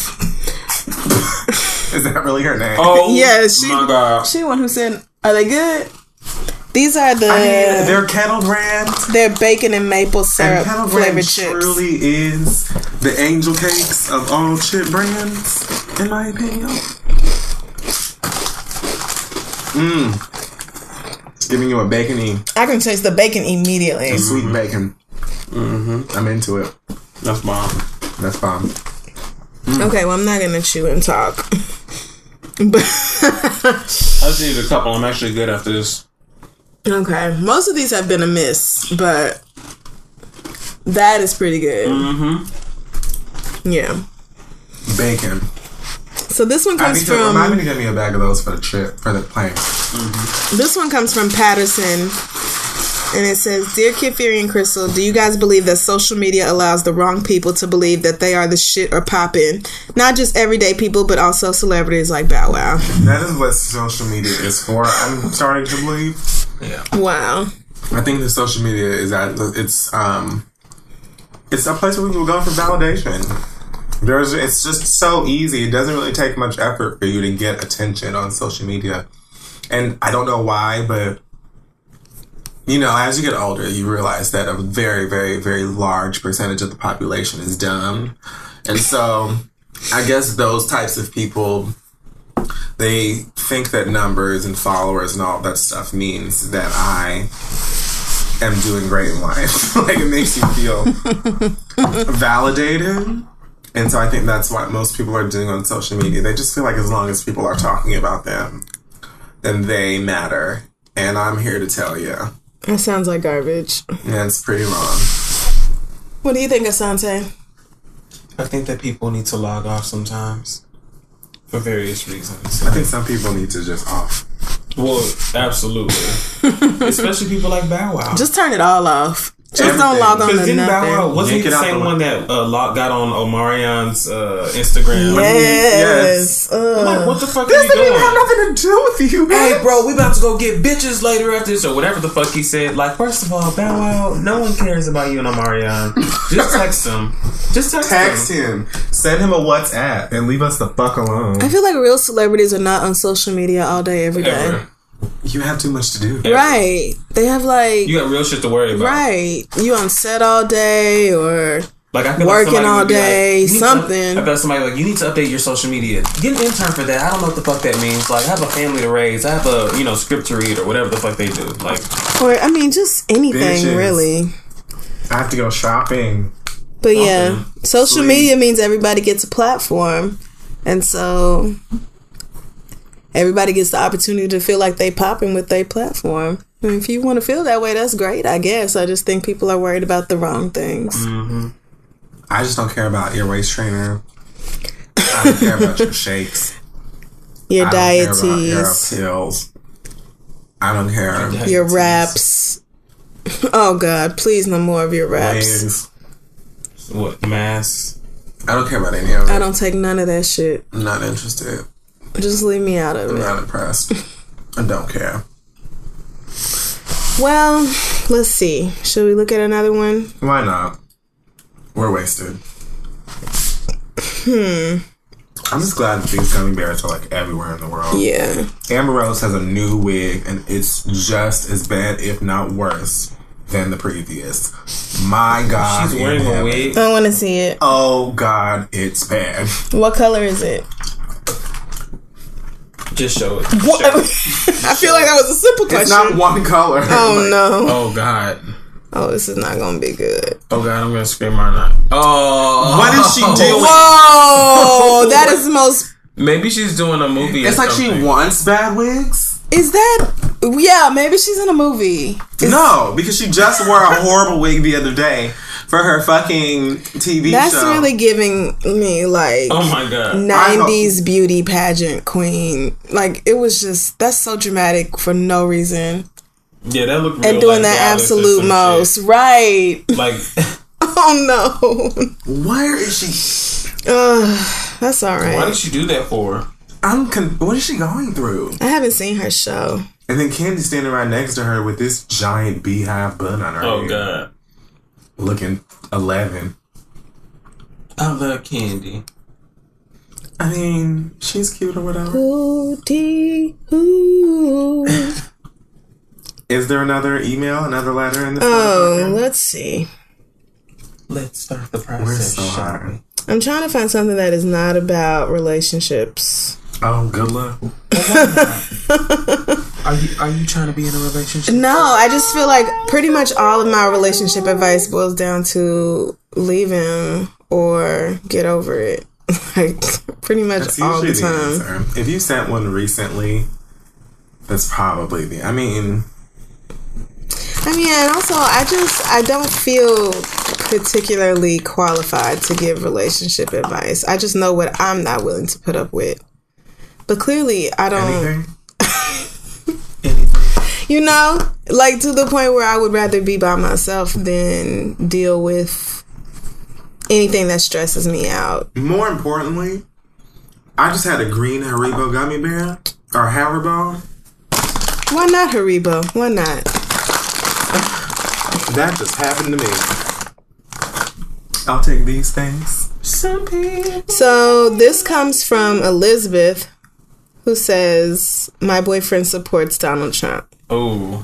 Is that really her name? Oh, Yeah, she- my God. She the one who said, are they good? These are the. I mean, they're kettle brand. They're bacon and maple And syrup Kettle Brand flavored chips. truly is the angel cakes of all chip brands, in my opinion. It's giving you a bacon-y, I can taste the bacon immediately. sweet bacon. I'm into it. That's bomb. That's bomb. Okay, well, I'm not going to chew and talk. But I just need a couple. I'm actually good after this. okay, most of these have been a miss, but that is pretty good. Yeah. Bacon. So this one I comes need to remind me from to get me a bag of those for the trip, for the plane. Patterson, and it says, "Dear Kid Fury and Crystal, do you guys believe that social media allows the wrong people to believe that they are the shit or poppin'? Not just everyday people, but also celebrities like Bow Wow." That is what social media is for. I'm starting to believe. Wow. I think the social media is it's a place where people go for validation. It's just so easy. It doesn't really take much effort for you to get attention on social media. And I don't know why, but as you get older, you realize that a very, very, very large percentage of the population is dumb. And so I guess those types of people, they think that numbers and followers and all that stuff means that I am doing great in life. Like, it makes you feel validated. And so I think that's what most people are doing on social media. They just feel like as long as people are talking about them, then they matter. And I'm here to tell you, That sounds like garbage. that's pretty wrong. What do you think, Asante? I think that people need to log off sometimes for various reasons. I think some people need to just off. Well, absolutely. Especially people like Bow Wow. Just turn it all off. Just don't Everything. log on Because to didn't Bow Wow, nothing. wasn't he Yank it the out same the- one that got on Omarion's Instagram? Yes. I'm like, what the fuck This are you didn't even doing? have nothing to do with you, man. Hey, bro, we about to go get bitches later after this, or whatever the fuck he said. Like, first of all, Bow Wow, no one cares about you and Omarion. Just text him. Just text him. Text him. Send him a WhatsApp and leave us the fuck alone. I feel like real celebrities are not on social media all day, every day. Ever. You have too much to do. Right. They have like, You got real shit to worry about. right. You on set all day or Like, I feel working like somebody all would be day, like, you need something. I bet somebody like, you need to update your social media. Get an intern for that. I don't know what the fuck that means. Like, I have a family to raise. I have a script to read or whatever the fuck they do. Like, or I mean just anything Bitches. really. I have to go shopping. But yeah, social Sleep. media means everybody gets a platform. And so everybody gets the opportunity to feel like they popping with their platform. And if you want to feel that way, that's great, I guess. I just think people are worried about the wrong things. I just don't care about your waist trainer. I don't care about your shakes. Your I don't care about your dieties, pills. I don't care. your raps. Oh God, please no more of your raps. Wigs. what, masks? I don't care about any of it. I don't take none of that shit. I'm not interested. Just leave me out of I'm it. not impressed. I don't care. Well, let's see. Should we look at another one? Why not? We're wasted. I'm just glad that these gummy bears are like everywhere in the world. Yeah. Amber Rose has a new wig, and it's just as bad, if not worse, than the previous. My God. She's wearing a wig. I want to see it. Oh, God, it's bad. What color is it? Just show it. What? I feel like that was a simple question. It's not one color. Oh, no. Oh, God. Oh, this is not going to be good. Oh, God, I'm going to scream right now. Oh. What is she doing? Whoa! That is the most... Maybe she's doing a movie. It's like she wants bad wigs. Is that... Yeah, maybe she's in a movie. No, because she just wore a horrible wig the other day for her fucking TV That's show. really giving me, like... Oh, my God. 90s beauty pageant queen. Like, it was just... That's so dramatic for no reason. Yeah, that looked real. And doing like that Dallas or absolute some most. shit. Right. Like... Oh, no. Where is she? That's all right. Why did she do that for? What is she going through? I haven't seen her show. And then Candy's standing right next to her with this giant beehive bun on her Oh, head. God. Looking 11. I love Candy. I mean, she's cute or whatever. Ooh-dee, ooh. Is there another email, another letter in this? Oh, let's see. Let's start the process. We're so shall hard. we? I'm trying to find something that is not about relationships. Oh, good luck. Are you trying to be in a relationship? No, I just feel like pretty much all of my relationship advice boils down to leave him or get over it. Like, pretty much That's all the usually time. answer. If you sent one recently, that's probably the... I mean, and also, I don't feel particularly qualified to give relationship advice. I just know what I'm not willing to put up with. But clearly, I don't... anything? You know, like to the point where I would rather be by myself than deal with anything that stresses me out. More importantly, I just had a green Haribo gummy bear. Or Haribo. Why not Haribo? Why not? That just happened to me. I'll take these things. So this comes from Elizabeth, who says, my boyfriend supports Donald Trump. Oh.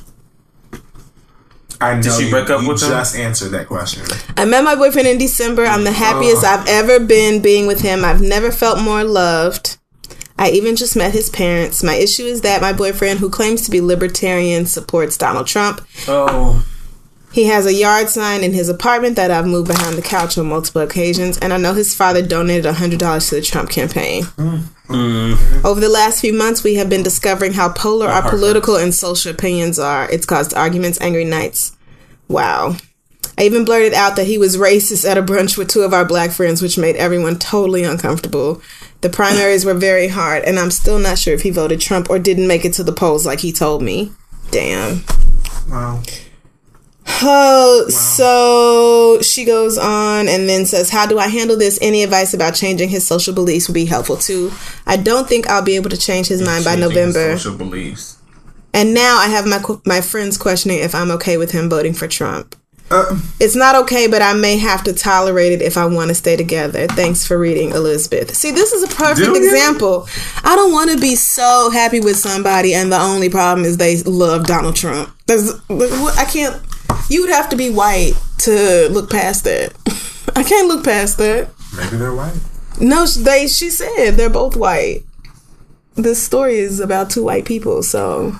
I know she break up with him? just answered that question. I met my boyfriend in December. I'm the happiest I've ever been being with him. I've never felt more loved. I even just met his parents. My issue is that my boyfriend, who claims to be libertarian, supports Donald Trump. Oh. He has a yard sign in his apartment that I've moved behind the couch on multiple occasions, and I know his father donated $100 to the Trump campaign. Over the last few months, we have been discovering how polar our political and social opinions are. It's caused arguments, angry nights. Wow. I even blurted out that he was racist at a brunch with two of our black friends, which made everyone totally uncomfortable. The primaries were very hard, and I'm still not sure if he voted Trump or didn't make it to the polls like he told me. Damn. Wow. Oh, so she goes on and then says, how do I handle this? Any advice about changing his social beliefs would be helpful too. I don't think I'll be able to change his mind by November. Social beliefs. And now I have my friends questioning if I'm okay with him voting for Trump. It's not okay, but I may have to tolerate it if I want to stay together. Thanks for reading, Elizabeth. See, this is a perfect example. I don't want to be so happy with somebody and the only problem is they love Donald Trump. I can't... You would have to be white to look past that. I can't look past that. Maybe they're white. No, she said they're both white. This story is about two white people, so...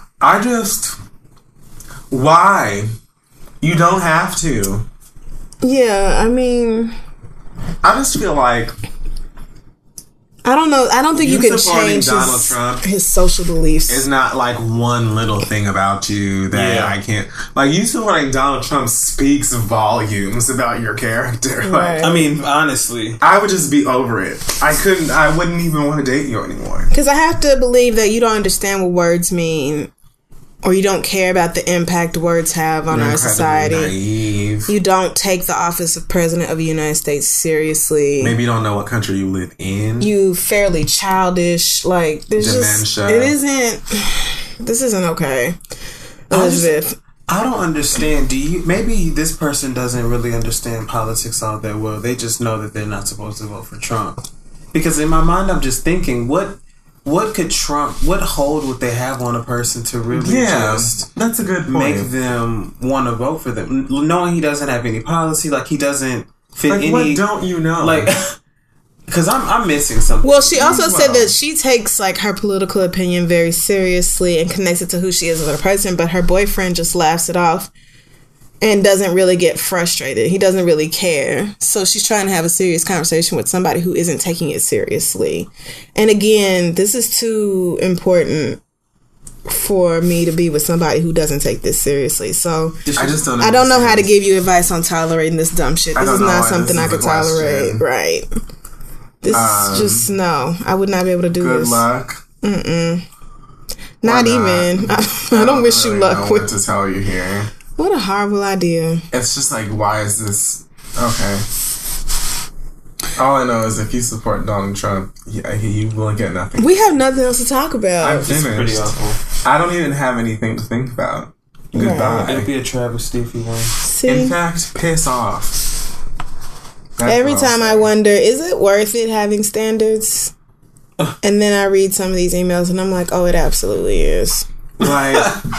Why? You don't have to. Yeah, I mean... I just feel like... I don't know. I don't think you can change Donald Trump his social beliefs. It's not like one little thing about you that I can't... Like, you supporting Donald Trump speaks volumes about your character. Right. Like, I mean, honestly. I would just be over it. I wouldn't even want to date you anymore. Because I have to believe that you don't understand what words mean. Or you don't care about the impact words have on our society. Naive. You don't take the office of President of the United States seriously. Maybe you don't know what country you live in. You fairly childish. Like, there's Dementia. This isn't okay. Elizabeth. I don't understand. Maybe this person doesn't really understand politics all that well. They just know that they're not supposed to vote for Trump. Because in my mind, I'm just thinking, what could Trump, what hold would they have on a person to really just that's a good point. make them want to vote for them, knowing he doesn't have any policy, like he doesn't fit Like, any. what don't you know? Like, because I'm missing something. Well, she also said that she takes like her political opinion very seriously and connects it to who she is as a person, but her boyfriend just laughs it off and doesn't really get frustrated. He doesn't really care. So she's trying to have a serious conversation with somebody who isn't taking it seriously. And again, this is too important for me to be with somebody who doesn't take this seriously. So I just don't. I don't know how to give you advice on tolerating this dumb shit. This is not something I could tolerate. question. Right. This is just, no. I would not be able to do Good this. luck. Not even. I don't wish you luck with. with. What to tell you here? What a horrible idea. It's just like, why is this okay? All I know is if you support Donald Trump, you will get nothing. We have nothing else to talk about. I'm It's pretty finished. awful. I don't even have anything to think about. Goodbye. It'd be a travesty if he won. See? In fact, piss off. That's Every what I'll time say. I wonder, is it worth it having standards? And then I read some of these emails and I'm like, oh, it absolutely is. Like,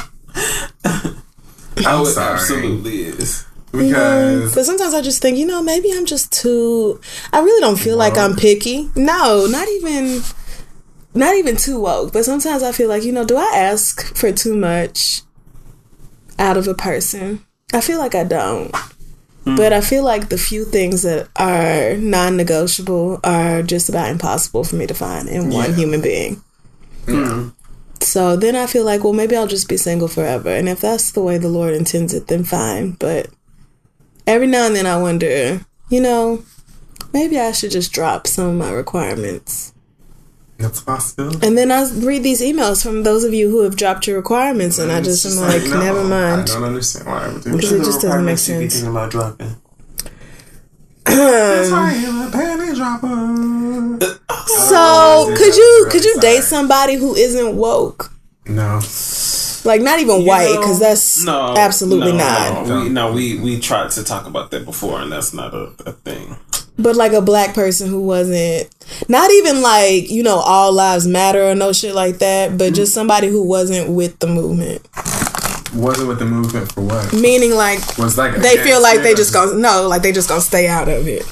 I'm It sorry. absolutely is. Because But sometimes I just think, maybe I'm just too. I really don't feel like I'm picky. No, not even too woke. But sometimes I feel like, do I ask for too much out of a person? I feel like I don't. But I feel like the few things that are non-negotiable are just about impossible for me to find in one human being. So then I feel like, well, maybe I'll just be single forever. And if that's the way the Lord intends it, then fine. But every now and then I wonder, maybe I should just drop some of my requirements. that's a possibility. And then I read these emails from those of you who have dropped your requirements, and I just am like, no, never mind. I don't understand why I would do Because that. it just doesn't make Requirements you be sense. thinking about dropping. That's why I'm a panty dropper. So could you date somebody who isn't woke? No. Like not even white, because that's absolutely not. We tried to talk about that before, and that's not a thing. But like a black person who wasn't, not even like, all lives matter or no shit like that, but just somebody who wasn't with the movement. Wasn't with the movement for what? Meaning like Was like they feel against like it they or just gonna stay out of it.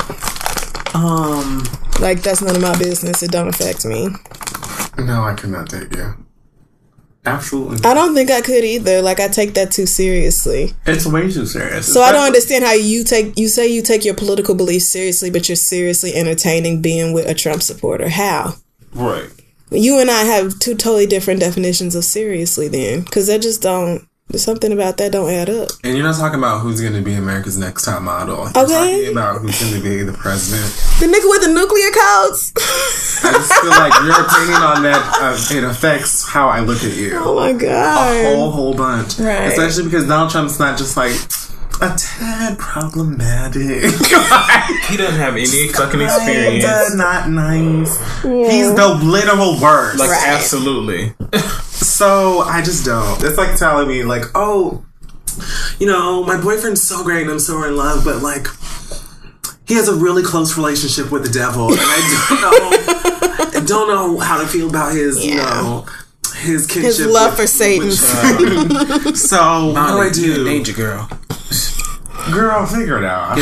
Like that's none of my business. It don't affect me. No, I could not date you. Absolutely. I don't think I could either. Like I take that too seriously. It's way too serious. So I don't understand how you say you take your political beliefs seriously, but you're seriously entertaining being with a Trump supporter. How? Right. You and I have two totally different definitions of seriously then, because that just don't. There's something about that don't add up. And you're not talking about who's going to be America's next top model. You're Okay. talking about who's going to be the president. The nigga with the nuclear codes. I just feel like your opinion on that, it affects how I look at you. Oh my god. A whole bunch. Right. Especially because Donald Trump's not just like a tad problematic. He doesn't have any fucking experience. Not nice. He's the literal worst. Like, Right. absolutely. So I just don't. It's like telling me, like, oh, my boyfriend's so great and I'm so in love, but like, he has a really close relationship with the devil, and I don't know how to feel about his, his kinship, His love for Satan. So what do I do? Danger girl. Girl, figure it out.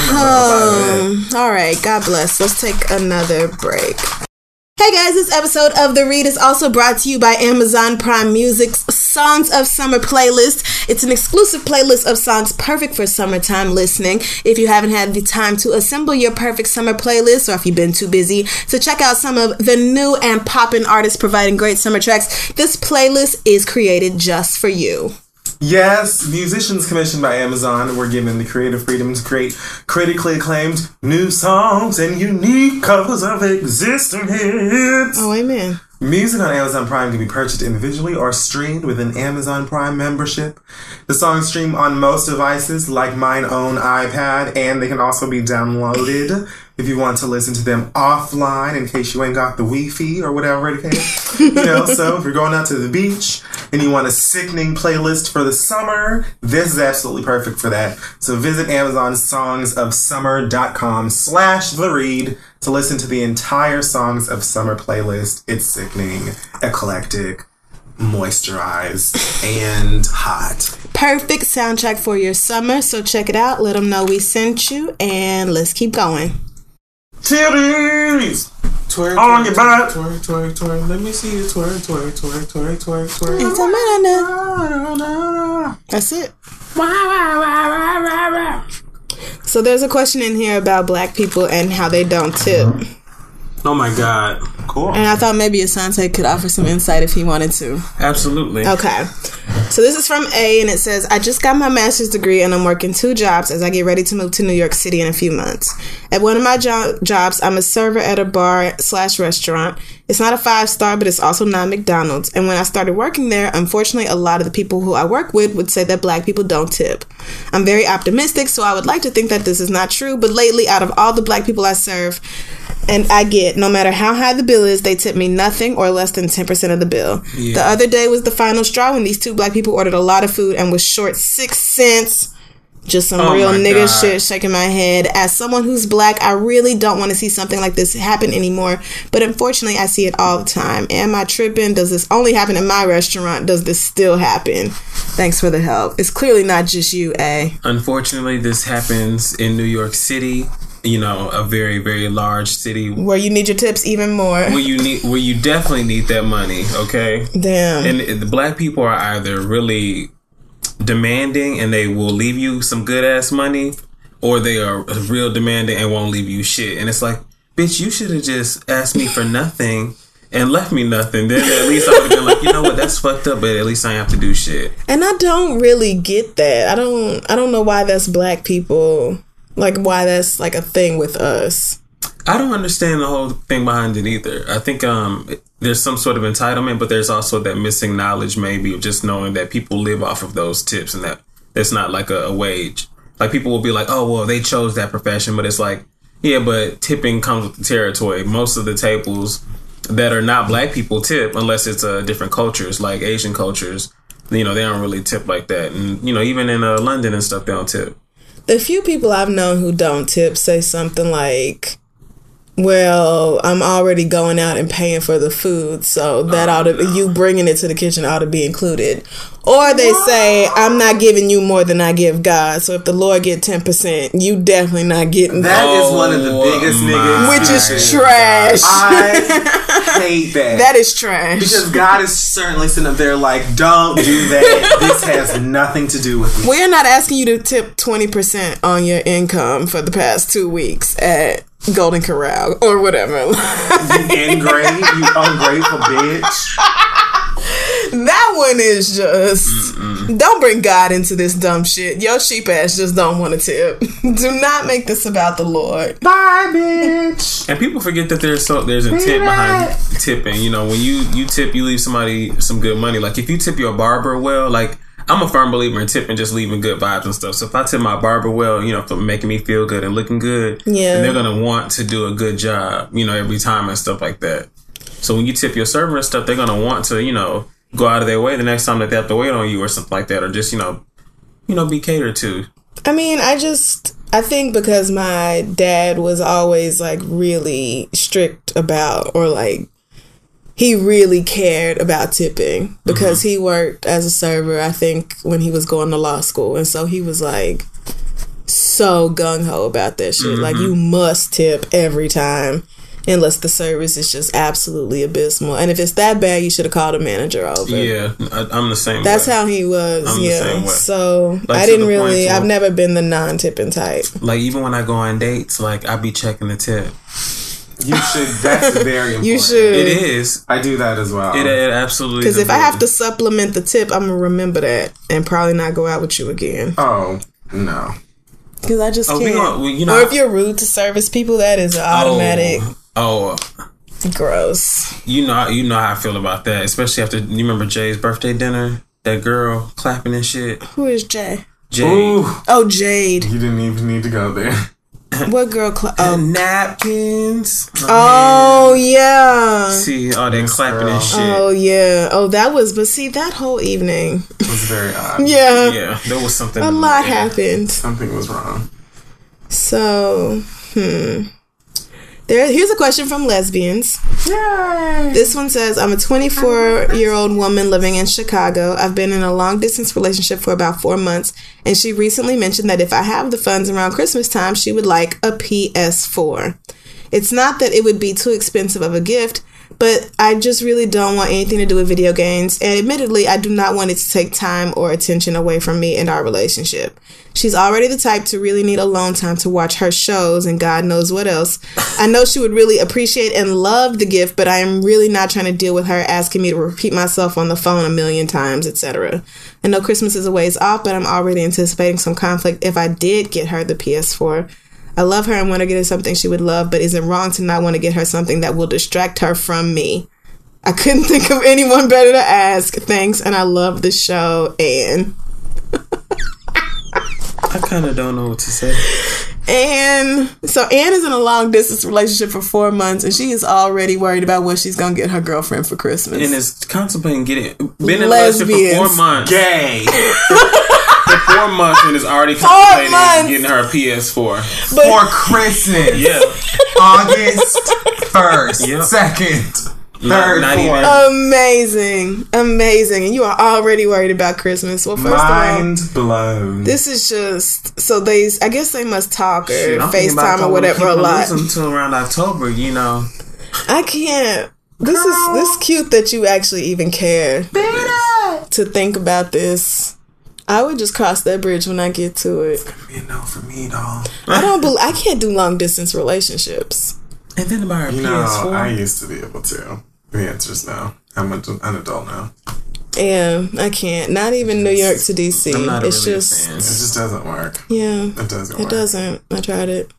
All right, God bless. Let's take another break. Hey guys, this episode of The Read is also brought to you by Amazon Prime Music's Songs of Summer playlist. It's an exclusive playlist of songs perfect for summertime listening. If you haven't had the time to assemble your perfect summer playlist, or if you've been too busy to check out some of the new and poppin' artists providing great summer tracks, this playlist is created just for you. Yes, musicians commissioned by Amazon were given the creative freedom to create critically acclaimed new songs and unique covers of existing hits. Oh, amen. Music on Amazon Prime can be purchased individually or streamed with an Amazon Prime membership. The songs stream on most devices, like mine own iPad, and they can also be downloaded if you want to listen to them offline in case you ain't got the Wi-Fi or whatever it is. So if you're going out to the beach and you want a sickening playlist for the summer, this is absolutely perfect for that. So visit Amazon's songsofsummer.com/theread to listen to the entire Songs of Summer playlist. It's sickening, eclectic, moisturized, and hot. Perfect soundtrack for your summer. So check it out. Let them know we sent you, and let's keep going. Titties! Twerk, On your butt. twerk, twerk, twerk. Let me see you twerk, twerk, twerk, twerk, twerk, twerk. It's a minute. That's it. So there's a question in here about black people and how they don't tip. Oh my God. Cool. And I thought maybe Asante could offer some insight if he wanted to. Absolutely. Okay. So this is from A, and it says, I just got my master's degree and I'm working 2 jobs as I get ready to move to New York City in a few months. At one of my jobs, I'm a server at a bar/restaurant. It's not a 5-star, but it's also not McDonald's. And when I started working there, unfortunately, a lot of the people who I work with would say that black people don't tip. I'm very optimistic, so I would like to think that this is not true, but lately, out of all the black people I serve, and I get, no matter how high the bill is, they tip me nothing or less than 10% of the bill. Yeah. The other day was the final straw when these 2 black people ordered a lot of food and was short 6 cents. Just some real nigga shit, shaking my head. As someone who's black, I really don't want to see something like this happen anymore. But unfortunately, I see it all the time. Am I tripping? Does this only happen in my restaurant? Does this still happen? Thanks for the help. It's clearly not just you, A. Unfortunately, this happens in New York City. You know, a very, very large city where you need your tips even more. Where you definitely need that money. Okay. Damn. And the black people are either really demanding and they will leave you some good ass money, or they are real demanding and won't leave you shit. And it's like, bitch, you should have just asked me for nothing and left me nothing. Then at least I would have been like, you know what, that's fucked up, but at least I have to do shit. And I don't really get that. I don't know why that's black people. Like, why that's like a thing with us. I don't understand the whole thing behind it either. I think there's some sort of entitlement, but there's also that missing knowledge maybe of just knowing that people live off of those tips and that it's not like a wage. Like, people will be like, oh, well, they chose that profession, but it's like, yeah, but tipping comes with the territory. Most of the tables that are not black people tip unless it's different cultures, like Asian cultures. You know, they don't really tip like that. And, you know, even in London and stuff, they don't tip. The few people I've known who don't tip say something like, well, I'm already going out and paying for the food, so that you bringing it to the kitchen ought to be included. Or they say, I'm not giving you more than I give God, so if the Lord get 10%, you definitely not getting that. That is one of the biggest niggas. Which is trash. I hate that. That is trash. Because God is certainly sitting up there like, don't do that. This has nothing to do with me. We're not asking you to tip 20% on your income for the past 2 weeks at Golden Corral or whatever. You ungrateful bitch. That one is just don't bring God into this dumb shit. Your sheep ass just don't want to tip. Do not make this about the Lord. Bye, bitch. And people forget that there's intent behind tipping. You know, when you tip, you leave somebody some good money. Like, if you tip your barber well, like, I'm a firm believer in tipping, just leaving good vibes and stuff. So if I tip my barber well, you know, for making me feel good and looking good, then they're going to want to do a good job, you know, every time and stuff like that. So when you tip your server and stuff, they're going to want to, you know, go out of their way the next time that they have to wait on you or something like that, or just, you know, be catered to. I mean, I think because my dad was always like really strict about, or like, he really cared about tipping because he worked as a server, I think, when he was going to law school. And so he was like so gung-ho about that shit. Like, you must tip every time unless the service is just absolutely abysmal. And if it's that bad, you should have called a manager over. Yeah, I'm the same That's way. how he was. I'm the same way. So like, I didn't really, I've never been the non-tipping type. Like, even when I go on dates, like, I be checking the tip. You should. That's very important. You should. It is. I do that as well. It absolutely. Because if I have to supplement the tip, I'm gonna remember that and probably not go out with you again. Oh no. Because I just can't. You know, or if you're rude to service people, that is automatic. Gross. You know how I feel about that, especially after, you remember Jay's birthday dinner? That girl clapping and shit. Who is Jay? Jade. Ooh. Oh, Jade. You didn't even need to go there. What girl? Napkins. Oh, yeah. See, all that clapping and shit. Oh, yeah. Oh, that was, but see, that whole evening. It was very odd. Yeah. Yeah, there was something. A lot happened. Something was wrong. So, Here's a question from lesbians. Yay! This one says, I'm a 24-year-old woman living in Chicago. I've been in a long-distance relationship for about 4 months, and she recently mentioned that if I have the funds around Christmas time, she would like a PS4. It's not that it would be too expensive of a gift, but I just really don't want anything to do with video games, and admittedly, I do not want it to take time or attention away from me and our relationship. She's already the type to really need alone time to watch her shows and God knows what else. I know she would really appreciate and love the gift, but I am really not trying to deal with her asking me to repeat myself on the phone a million times, etc. I know Christmas is a ways off, but I'm already anticipating some conflict if I did get her the PS4. I love her and want to get her something she would love, but is it wrong to not want to get her something that will distract her from me? I couldn't think of anyone better to ask. Thanks, and I love the show, Anne. I kind of don't know what to say. And so Anne is in a long distance relationship for 4 months, and she is already worried about what she's gonna get her girlfriend for Christmas. And is contemplating been in a relationship for 4 months. Gay. For 4 months and is already contemplating getting her a PS4 for Christmas. Yeah, August 1st, Yep. 2nd, 3rd, not 4th. Amazing. And you are already worried about Christmas. Well, first Mind of blown. all, this is just so I guess they must talk or Shit, I'm thinking FaceTime about or whatever a lot. Until around October, you know. I can't. This is cute that you actually even care to think about this. I would just cross that bridge when I get to it. You know, for me, though. I can't do long distance relationships. And then about her PS4. I used to be able to. The answer is no. I'm an adult now. Yeah, I can't. Not even New York to DC. I'm not it's really just It just doesn't work. yeah. It doesn't work. It doesn't. I tried it.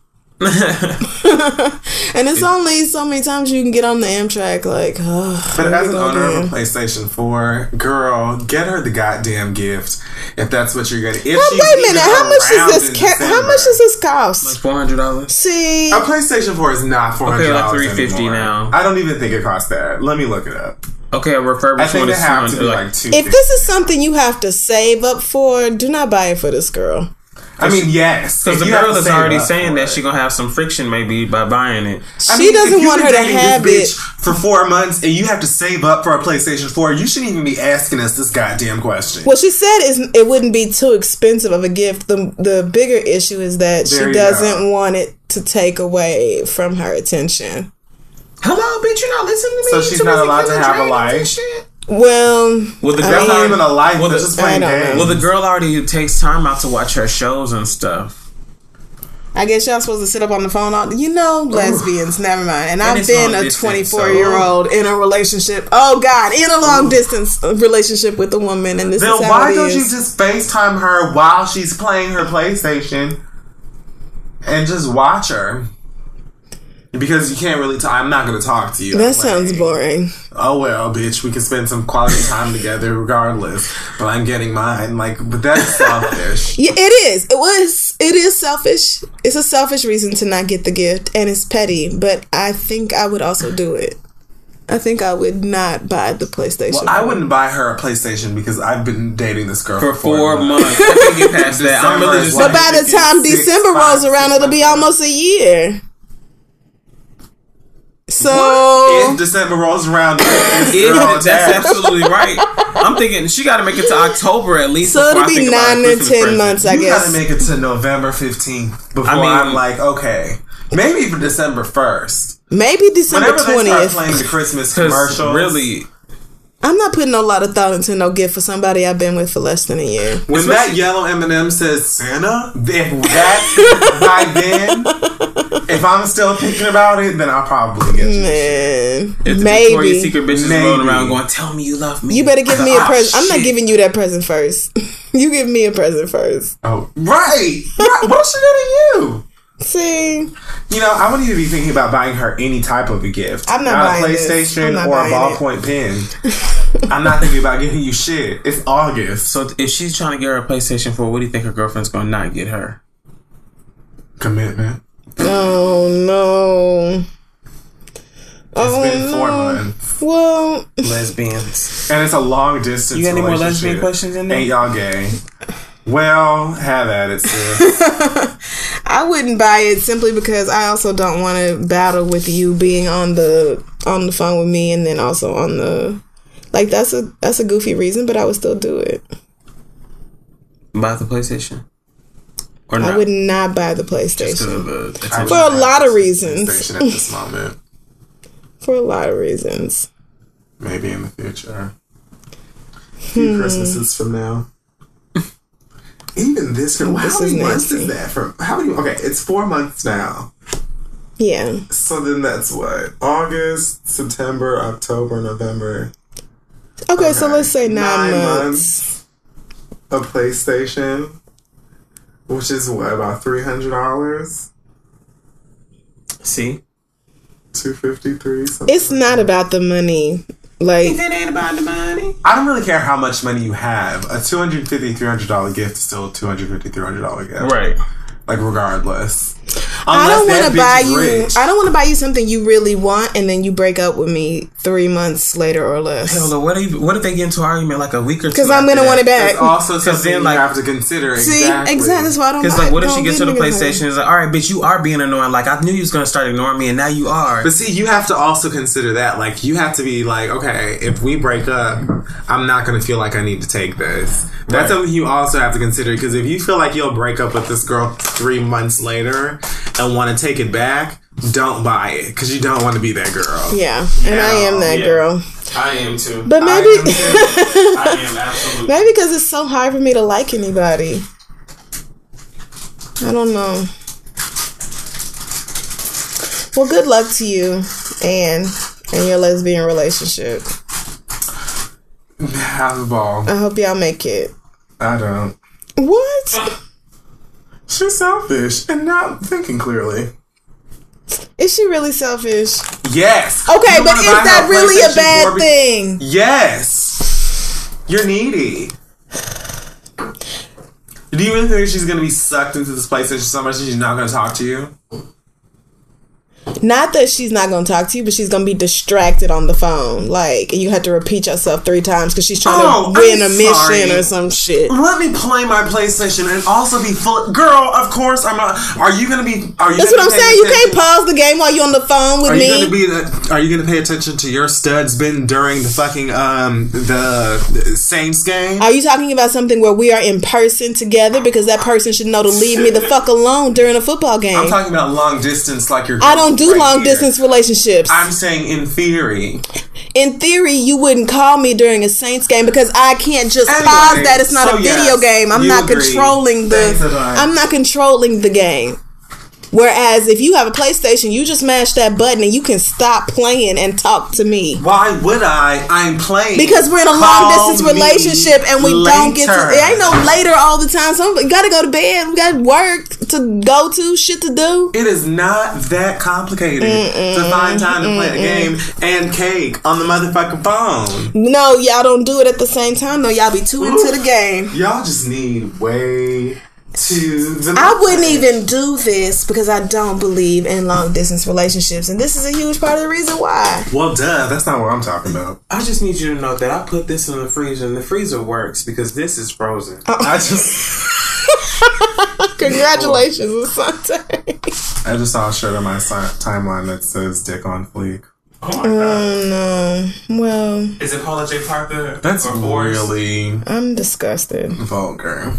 And it's only so many times you can get on the Amtrak, like, But as an owner of a PlayStation 4, girl, get her the goddamn gift if that's what you're getting. Wait a minute, how much does this cost? Like $400. See, A PlayStation 4 is not $400. Okay, like $350 anymore. now. I don't even think it costs that. Let me look it up. Okay, a I refurbished think one they is have to be $200. like $250. if this is something you have to save up for, do not buy it for this girl. I mean, yes. Because if the you have girl to is save already up saying for that it. she's gonna have some friction maybe by buying it. She doesn't if you've want been her to dating have this it. bitch for 4 months and you have to save up for a PlayStation 4, you shouldn't even be asking us this goddamn question. What she said is it wouldn't be too expensive of a gift. The bigger issue is that There she you doesn't go. want it to take away from her attention. Hello, bitch, you're not listening to me. So she's not allowed to have a life? Well, Well, the I girl That's not mean, even a life. Well, That's the- just playing I don't know. games. well, the girl already takes time out to watch her shows and stuff. I guess y'all supposed to sit up on the phone all. You know, lesbians. Never mind. And I've it's been long a distance, 24-year-old in a relationship. Oh God, in a long distance relationship with a woman, and this Then is how why it don't is. you just FaceTime her while she's playing her PlayStation and just watch her? Because you can't really talk. I'm not going to talk to you. That I'm sounds playing. boring. Oh well, bitch. We can spend some quality time together regardless. But I'm getting mine. But that's selfish. Yeah, it is. It is selfish. It's a selfish reason to not get the gift, and it's petty. But I think I would also do it. I think I would not buy the PlayStation. Well, I wouldn't buy her a PlayStation because I've been dating this girl For for 4 months. I can't get past that. I'm really just But by the time 6, December 5, rolls around, 6 it'll be months. almost a year. So If December rolls around, this girl that's attached. absolutely right. I'm thinking she got to make it to October at least. So before it'll I be think about a 9 to Christmas 10 present. months, I You guess. gotta make it to November 15th before I mean- I'm like, okay, maybe for December 1st. Maybe December Whenever they start 20th. playing the Christmas 'Cause commercials, really, I'm not putting a lot of thought into no gift for somebody I've been with for less than a year. when that yellow M&M says Santa, if that by then, if I'm still thinking about it, then I'll probably get you. Man, if the Victoria's maybe. Secret bitches Maybe. rolling around going, "Tell me you love me." You better give me a Ah, present. I'm not shit. giving you that present first. You give me a present first. Oh, right. What's she getting you? See, You know, I wouldn't even be thinking about buying her any type of a gift. I'm not a buying this. PlayStation I'm not or a buying it. ballpoint pen. I'm not thinking about getting you shit. It's August. So if she's trying to get her a PlayStation 4, what do you think her girlfriend's going to not get her? Commitment. oh no. It's been 4 months. Well, Lesbians. And it's a long distance You got any more lesbian relationship. questions in there? Ain't y'all gay? Well, have at it, sis. I wouldn't buy it simply because I also don't want to battle with you being on the phone with me and then also on the like that's a goofy reason, but I would still do it. Buy the PlayStation? Or not? I would not buy the PlayStation I for a lot of reasons. PlayStation at this moment. For a lot of reasons. Maybe in the future. A few Christmases from now. Even this, how many months is that from? Okay, it's 4 months now. Yeah. So then that's what? August, September, October, November. Okay, so let's say 9 months. A PlayStation, which is what, about $300? See? $253, something. It's not about the money. Like, If it ain't about the money. I don't really care how much money you have. A $250, $300 gift is still a $250, $300 gift. Right. Like, regardless. I don't want to buy you. Rich. I don't want to buy you something you really want, and then you break up with me 3 months later or less. Hell no, what if they get into an argument like a week or two? Because I'm gonna want it back. It's also something then, you like, have to consider. See, exactly. That's why I don't. Because like, what if she gets to the PlayStation? PlayStation and is like, all right, bitch, you are being annoying. Like, I knew you was gonna start ignoring me, and now you are. But see, you have to also consider that. Like, you have to be like, okay, if we break up, I'm not going to feel like I need to take this. That's something you also have to consider. Because if you feel like you'll break up with this girl 3 months later and want to take it back, don't buy it. Because you don't want to be that girl. Yeah, and I am that girl. I am too. But maybe, I am absolutely. maybe because it's so hard for me to like anybody. I don't know. Well, good luck to you and your lesbian relationship. Have a ball. I hope y'all make it. I don't. What? She's selfish and not thinking clearly. Is she really selfish? Yes. Okay, You but wanna is buy that her really a PlayStation bad 4 thing? Yes. You're needy. Do you really think she's going to be sucked into this PlayStation so much that she's not going to talk to you? Not that she's not going to talk to you, but she's going to be distracted on the phone. Like, and you have to repeat yourself 3 times because she's trying to win a mission or some shit. Let me play my PlayStation and also be full. Girl, of course I'm not. Are you going to be? That's what I'm saying. You can't pause the game while you're on the phone with me. Are you going to pay attention to your studs bin during the fucking the Saints game? Are you talking about something where we are in person together? Because that person should know to leave me the fuck alone during a football game. I'm talking about long distance, like you're. I don't do long distance relationships. I'm saying in theory. In theory, you wouldn't call me during a Saints game because I can't just Anyway, pause that. It's not so a video yes, game. I'm you not agree. controlling Thanks, Adine. I'm not controlling the game. Whereas if you have a PlayStation, you just mash that button and you can stop playing and talk to me. Why would I? I'm playing. Because we're in a long distance relationship and we don't get to. It ain't no later all the time. So we gotta go to bed. We got work to go to, shit to do. It is not that complicated to find time to play a game and cake on the motherfucking phone. No, y'all don't do it at the same time though. Y'all be too into the game. Y'all just need way to the. I wouldn't even do this because I don't believe in long distance relationships, and this is a huge part of the reason why. Well, duh, that's not what I'm talking about. I just need you to know that I put this in the freezer, and the freezer works because this is frozen. I just. Congratulations, Asante. I just saw a shirt on my timeline that says "Dick on Fleek." Oh my god! No, well, Is it Paula J. Parker? That's or Boris? really I'm disgusted. vulgar.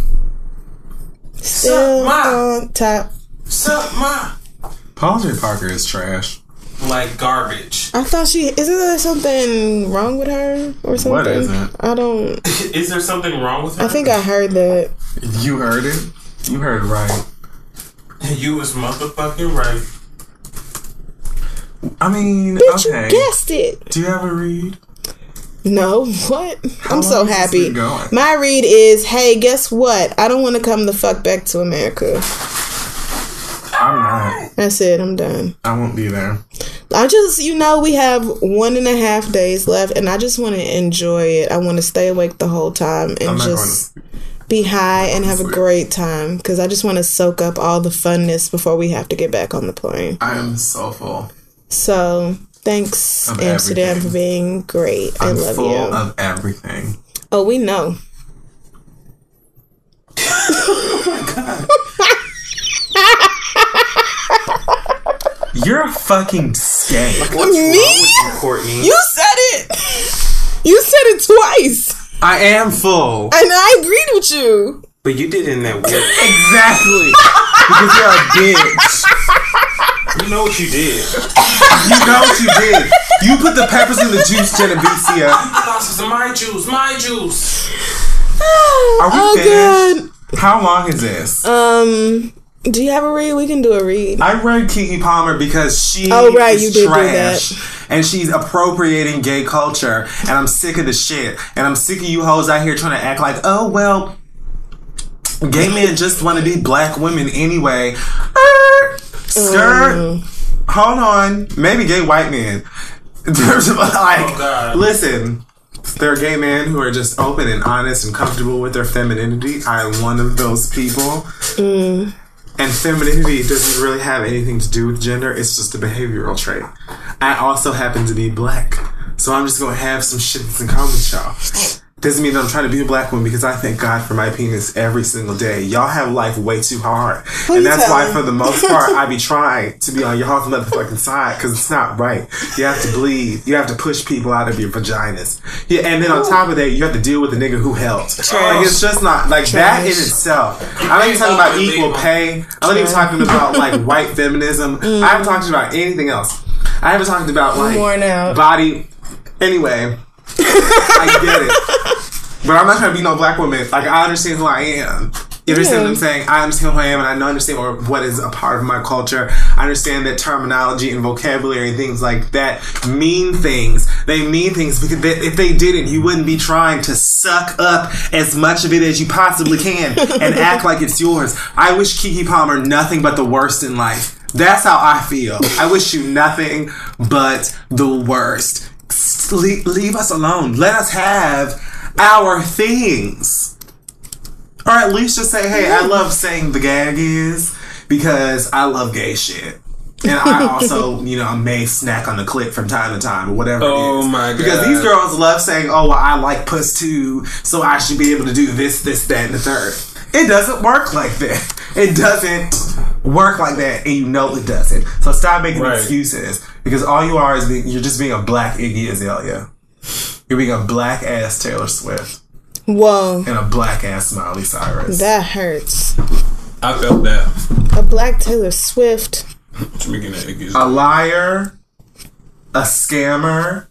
Still Suck my- on top. Suck my Paul J. Parker is trash. like garbage. I thought isn't there something wrong with her or something? What isn't? I don't. Is there something wrong with her? I think I heard that. You heard it. You heard right. You was motherfucking right. I mean, Bitch, okay. you guessed it. Do you have a read? No, what? I'm so long has this happy. been going? My read is, hey, guess what? I don't want to come the fuck back to America. I'm not. That's it. I'm done. I won't be there. I just, we have 1.5 days left, and I just want to enjoy it. I want to stay awake the whole time and I'm not just be high and have a great time because I just want to soak up all the funness before we have to get back on the plane. I am so full. So, thanks, Of Amsterdam, everything. for being great. I I'm love full you. of everything. Oh, we know. You're a fucking skank. What's wrong with Me? you, Courtney? You said it. You said it twice. I am full. And I agreed with you. But you did it in that weird. Exactly. Because you're a bitch. You know what you did. You know what you did. You put the peppers in the juice, Genevicia. This is my juice. My juice. Are we Oh, finished? How long is this? Do you have a read? We can do a read. I read Keke Palmer because she right, is you did do trash. And she's appropriating gay culture. And I'm sick of the shit. And I'm sick of you hoes out here trying to act like, oh, well, gay men just want to be black women anyway. Skirt. Hold on. Maybe gay white men. In terms of like, listen, there are gay men who are just open and honest and comfortable with their femininity. I'm one of those people. And femininity doesn't really have anything to do with gender. It's just a behavioral trait. I also happen to be black. So I'm just going to have some shit that's in common with y'all. Doesn't mean that I'm trying to be a black woman because I thank God for my penis every single day. Y'all have life way too hard. And that's why for the most part I be trying to be on y'all's motherfucking side because it's not right. You have to bleed. You have to push people out of your vaginas. Yeah, and then on top of that, you have to deal with the nigga who helped. Like, it's just not, like, that in itself. I'm not even talking about equal pay. I'm not even talking about, like, white feminism. I haven't talked about anything else. I haven't talked about, like, body. Anyway, I get it. But I'm not trying to be no black woman. Like, I understand who I am. You understand what I'm saying? I understand who I am, and I understand what is a part of my culture. I understand that terminology and vocabulary and things like that mean things. They mean things because if they didn't, you wouldn't be trying to suck up as much of it as you possibly can and act like it's yours. I wish Keke Palmer nothing but the worst in life. That's how I feel. I wish you nothing but the worst. Leave us alone. Let us have our things. Or at least just say, hey, I love saying the gag is because I love gay shit. And I also, I may snack on the clit from time to time or whatever it is. Oh my God. Because these girls love saying, oh, well, I like puss too, so I should be able to do this, that, and the third. It doesn't work like that. It doesn't work like that, and you know it doesn't. So stop making excuses because all you are is you're just being a black Iggy Azalea. You're being a black ass Taylor Swift. Whoa. And a black ass Miley Cyrus. That hurts. I felt that. A black Taylor Swift. A liar. A scammer.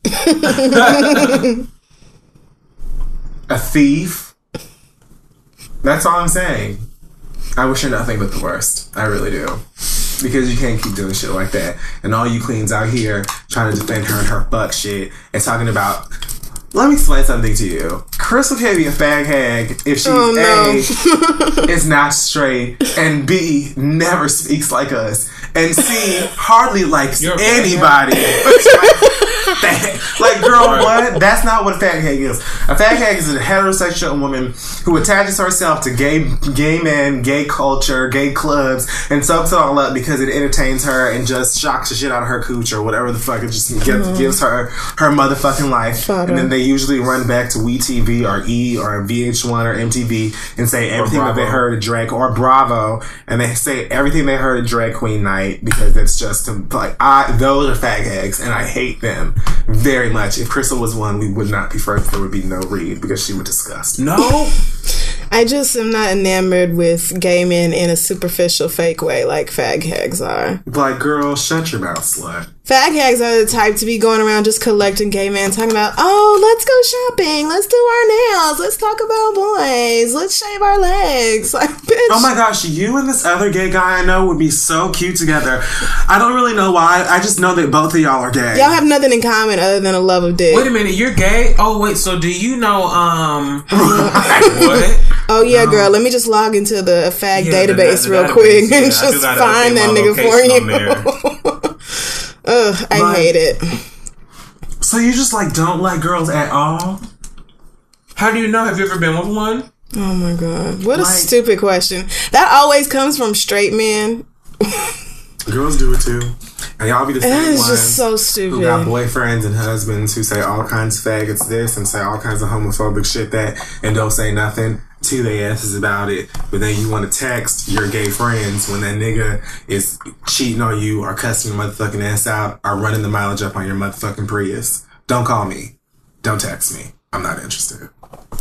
A thief. That's all I'm saying. I wish her nothing but the worst. I really do. Because you can't keep doing shit like that. And all you queens out here trying to defend her and her fuck shit and talking about... Let me explain something to you. Crystal can't be a fag hag if she's A, is not straight, and B, never speaks like us, and C, hardly likes anybody. Like, girl, what? That's not what a fag hag is. A fag hag is a heterosexual woman who attaches herself to gay men, gay culture, gay clubs, and soaks it all up because it entertains her and just shocks the shit out of her cooch or whatever the fuck. It just gives her motherfucking life. And then they usually run back to WeTV or E or VH1 or MTV and say everything that they heard at drag or Bravo, and they say everything they heard at Drag Queen Night because it's just like those are fag hags and I hate them very much. If Crystal was one, we would not be first. There would be no read because she would disgust. No. I just am not enamored with gay men in a superficial, fake way like fag hags are. Like, girl, shut your mouth, slut. Fag hags are the type to be going around just collecting gay men, talking about, oh, let's go shopping, let's do our nails, let's talk about boys, let's shave our legs. Like, bitch. Oh my gosh, you and this other gay guy I know would be so cute together. I don't really know why. I just know that both of y'all are gay. Y'all have nothing in common other than a love of dick. Wait a minute, you're gay? Oh, wait, so do you know, what? Oh yeah, girl. Let me just log into the fag database real quick and just find that nigga for you. Ugh, I hate it. So you just don't like girls at all? How do you know? Have you ever been with one? Oh my god, what a stupid question. That always comes from straight men. Girls do it too. And y'all be the same That is ones just so stupid. who got boyfriends and husbands who say all kinds of faggots this and say all kinds of homophobic shit that and don't say nothing. to their asses about it, but then you want to text your gay friends when that nigga is cheating on you or cussing your motherfucking ass out or running the mileage up on your motherfucking Prius. Don't call me. Don't text me. I'm not interested.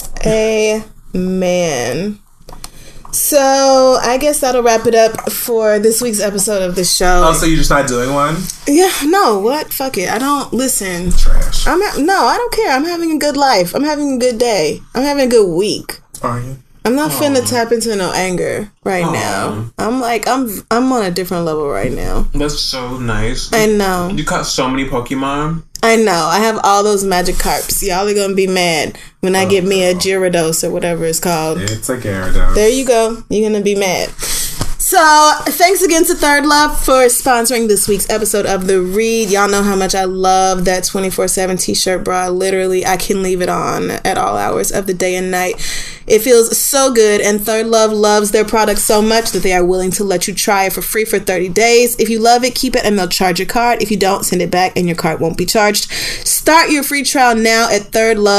Amen. So I guess that'll wrap it up for this week's episode of the show. Oh, so you're just not doing one? Yeah, no, what? Fuck it. I don't listen. Trash. No, I don't care. I'm having a good life. I'm having a good day. I'm having a good week. Are you? I'm not finna tap into no anger right now. I'm on a different level right now. That's so nice. I know. You caught so many Pokemon. I know. I have all those Magikarps. Y'all are gonna be mad when I get me a Gyarados or whatever it's called. It's a Gyarados. There you go. You're gonna be mad. So, thanks again to Third Love for sponsoring this week's episode of The Read. Y'all know how much I love that 24/7 t-shirt bra. Literally, I can leave it on at all hours of the day and night. It feels so good, and Third Love loves their product so much that they are willing to let you try it for free for 30 days. If you love it, keep it and they'll charge your card. If you don't, send it back and your card won't be charged. Start your free trial now at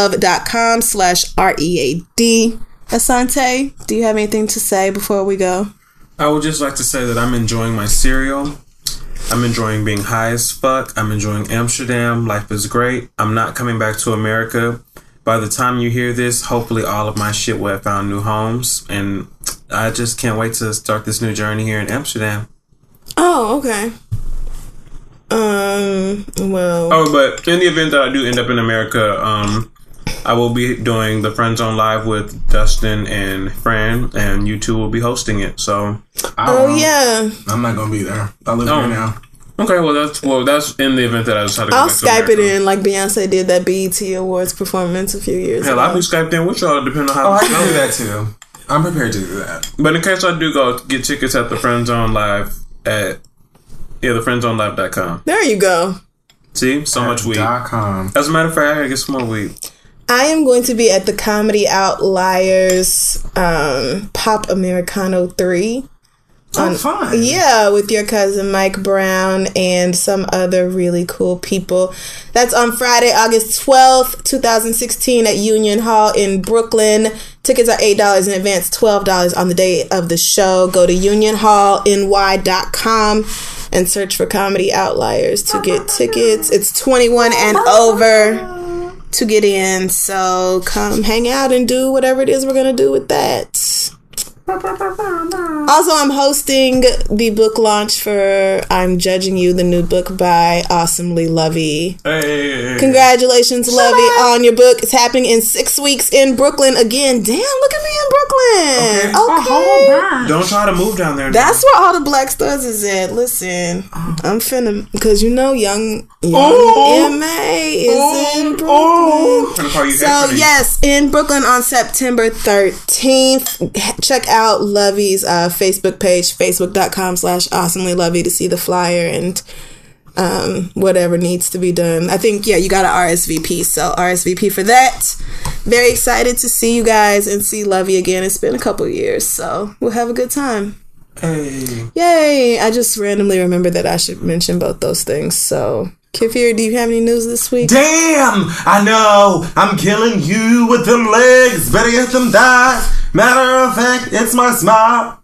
thirdlove.com/READ. Asante, do you have anything to say before we go? I would just like to say that I'm enjoying my cereal. I'm enjoying being high as fuck. I'm enjoying Amsterdam. Life is great. I'm not coming back to America. By the time you hear this, hopefully all of my shit will have found new homes. And I just can't wait to start this new journey here in Amsterdam. Oh, okay. Well. Oh, but in the event that I do end up in America, I will be doing the Friend Zone Live with Dustin and Fran, and you two will be hosting it. So, yeah, I'm not gonna be there. I live here now. Okay, that's in the event that I decide to go I'll back to Skype America. it in like Beyonce did that BET Awards performance a few years ago. Hell, I'll be Skyped in with y'all, depending on how. I can do that too. I'm prepared to do that. But in case I do go, get tickets at the Friend Zone Live at thefriendzonelive.com. There you go. See, so much weed. .com. As a matter of fact, I gotta get some more weed. I am going to be at the Comedy Outliers Pop Americano 3. Fun. Yeah, with your cousin Mike Brown and some other really cool people. That's on Friday, August 12th, 2016 at Union Hall in Brooklyn. Tickets are $8 in advance, $12 on the day of the show. Go to unionhallny.com and search for Comedy Outliers to get tickets. It's 21 and over to get in, so come hang out and do whatever it is we're gonna do with that. Also, I'm hosting the book launch for I'm Judging You, the new book by Awesomely Lovey. Hey. Congratulations, Lovey, on your book. It's happening in 6 weeks in Brooklyn again. Damn, look at me in Brooklyn. Okay. Don't try to move down there. That's where all the black stars is at. Listen, I'm finna, because you know young M.A. is in Brooklyn. So, yes, in Brooklyn on September 13th. Check out Lovey's Facebook page, facebook.com/awesomelylovey to see the flyer and whatever needs to be done. I think, you got to RSVP, so RSVP for that. Very excited to see you guys and see Lovey again. It's been a couple years, so we'll have a good time. Hey. Yay! I just randomly remembered that I should mention both those things, so... Kefir, do you have any news this week? Damn! I know! I'm killing you with them legs. Better get them thighs. Matter of fact, it's my smile.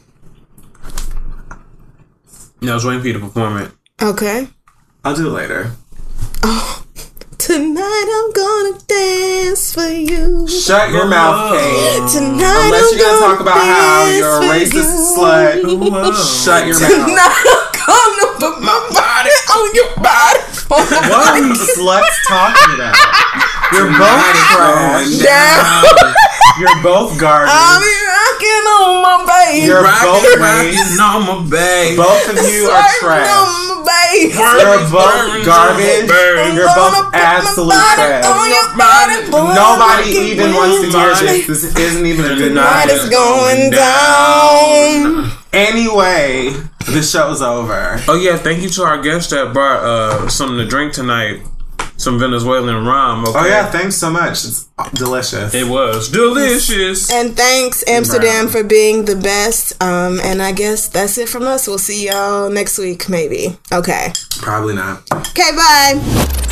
I was waiting for you to perform it. Okay. I'll do it later. Oh, tonight I'm gonna dance for you. Shut your mouth, Kate. Tonight Unless I'm you're gonna talk gonna about how dance you're a for racist you. slut. Shut your mouth. Tonight I'm gonna put my body on your body. What are you sluts talking about? You're both trash. You're both garbage. I'll be rocking on my baby. You're both Rocking on my babe. Both of you are trash. On my baby. You're both garbage. You're both absolute trash. Nobody even wants to hear this. This isn't even a good Night night. is going down. Anyway, the show's over. Oh yeah, thank you to our guest that brought something to drink tonight. Some Venezuelan rum. Okay. Oh yeah, thanks so much. It's delicious. It was delicious. And thanks, Amsterdam, for being the best. And I guess that's it from us. We'll see y'all next week, maybe. Okay. Probably not. Okay, bye.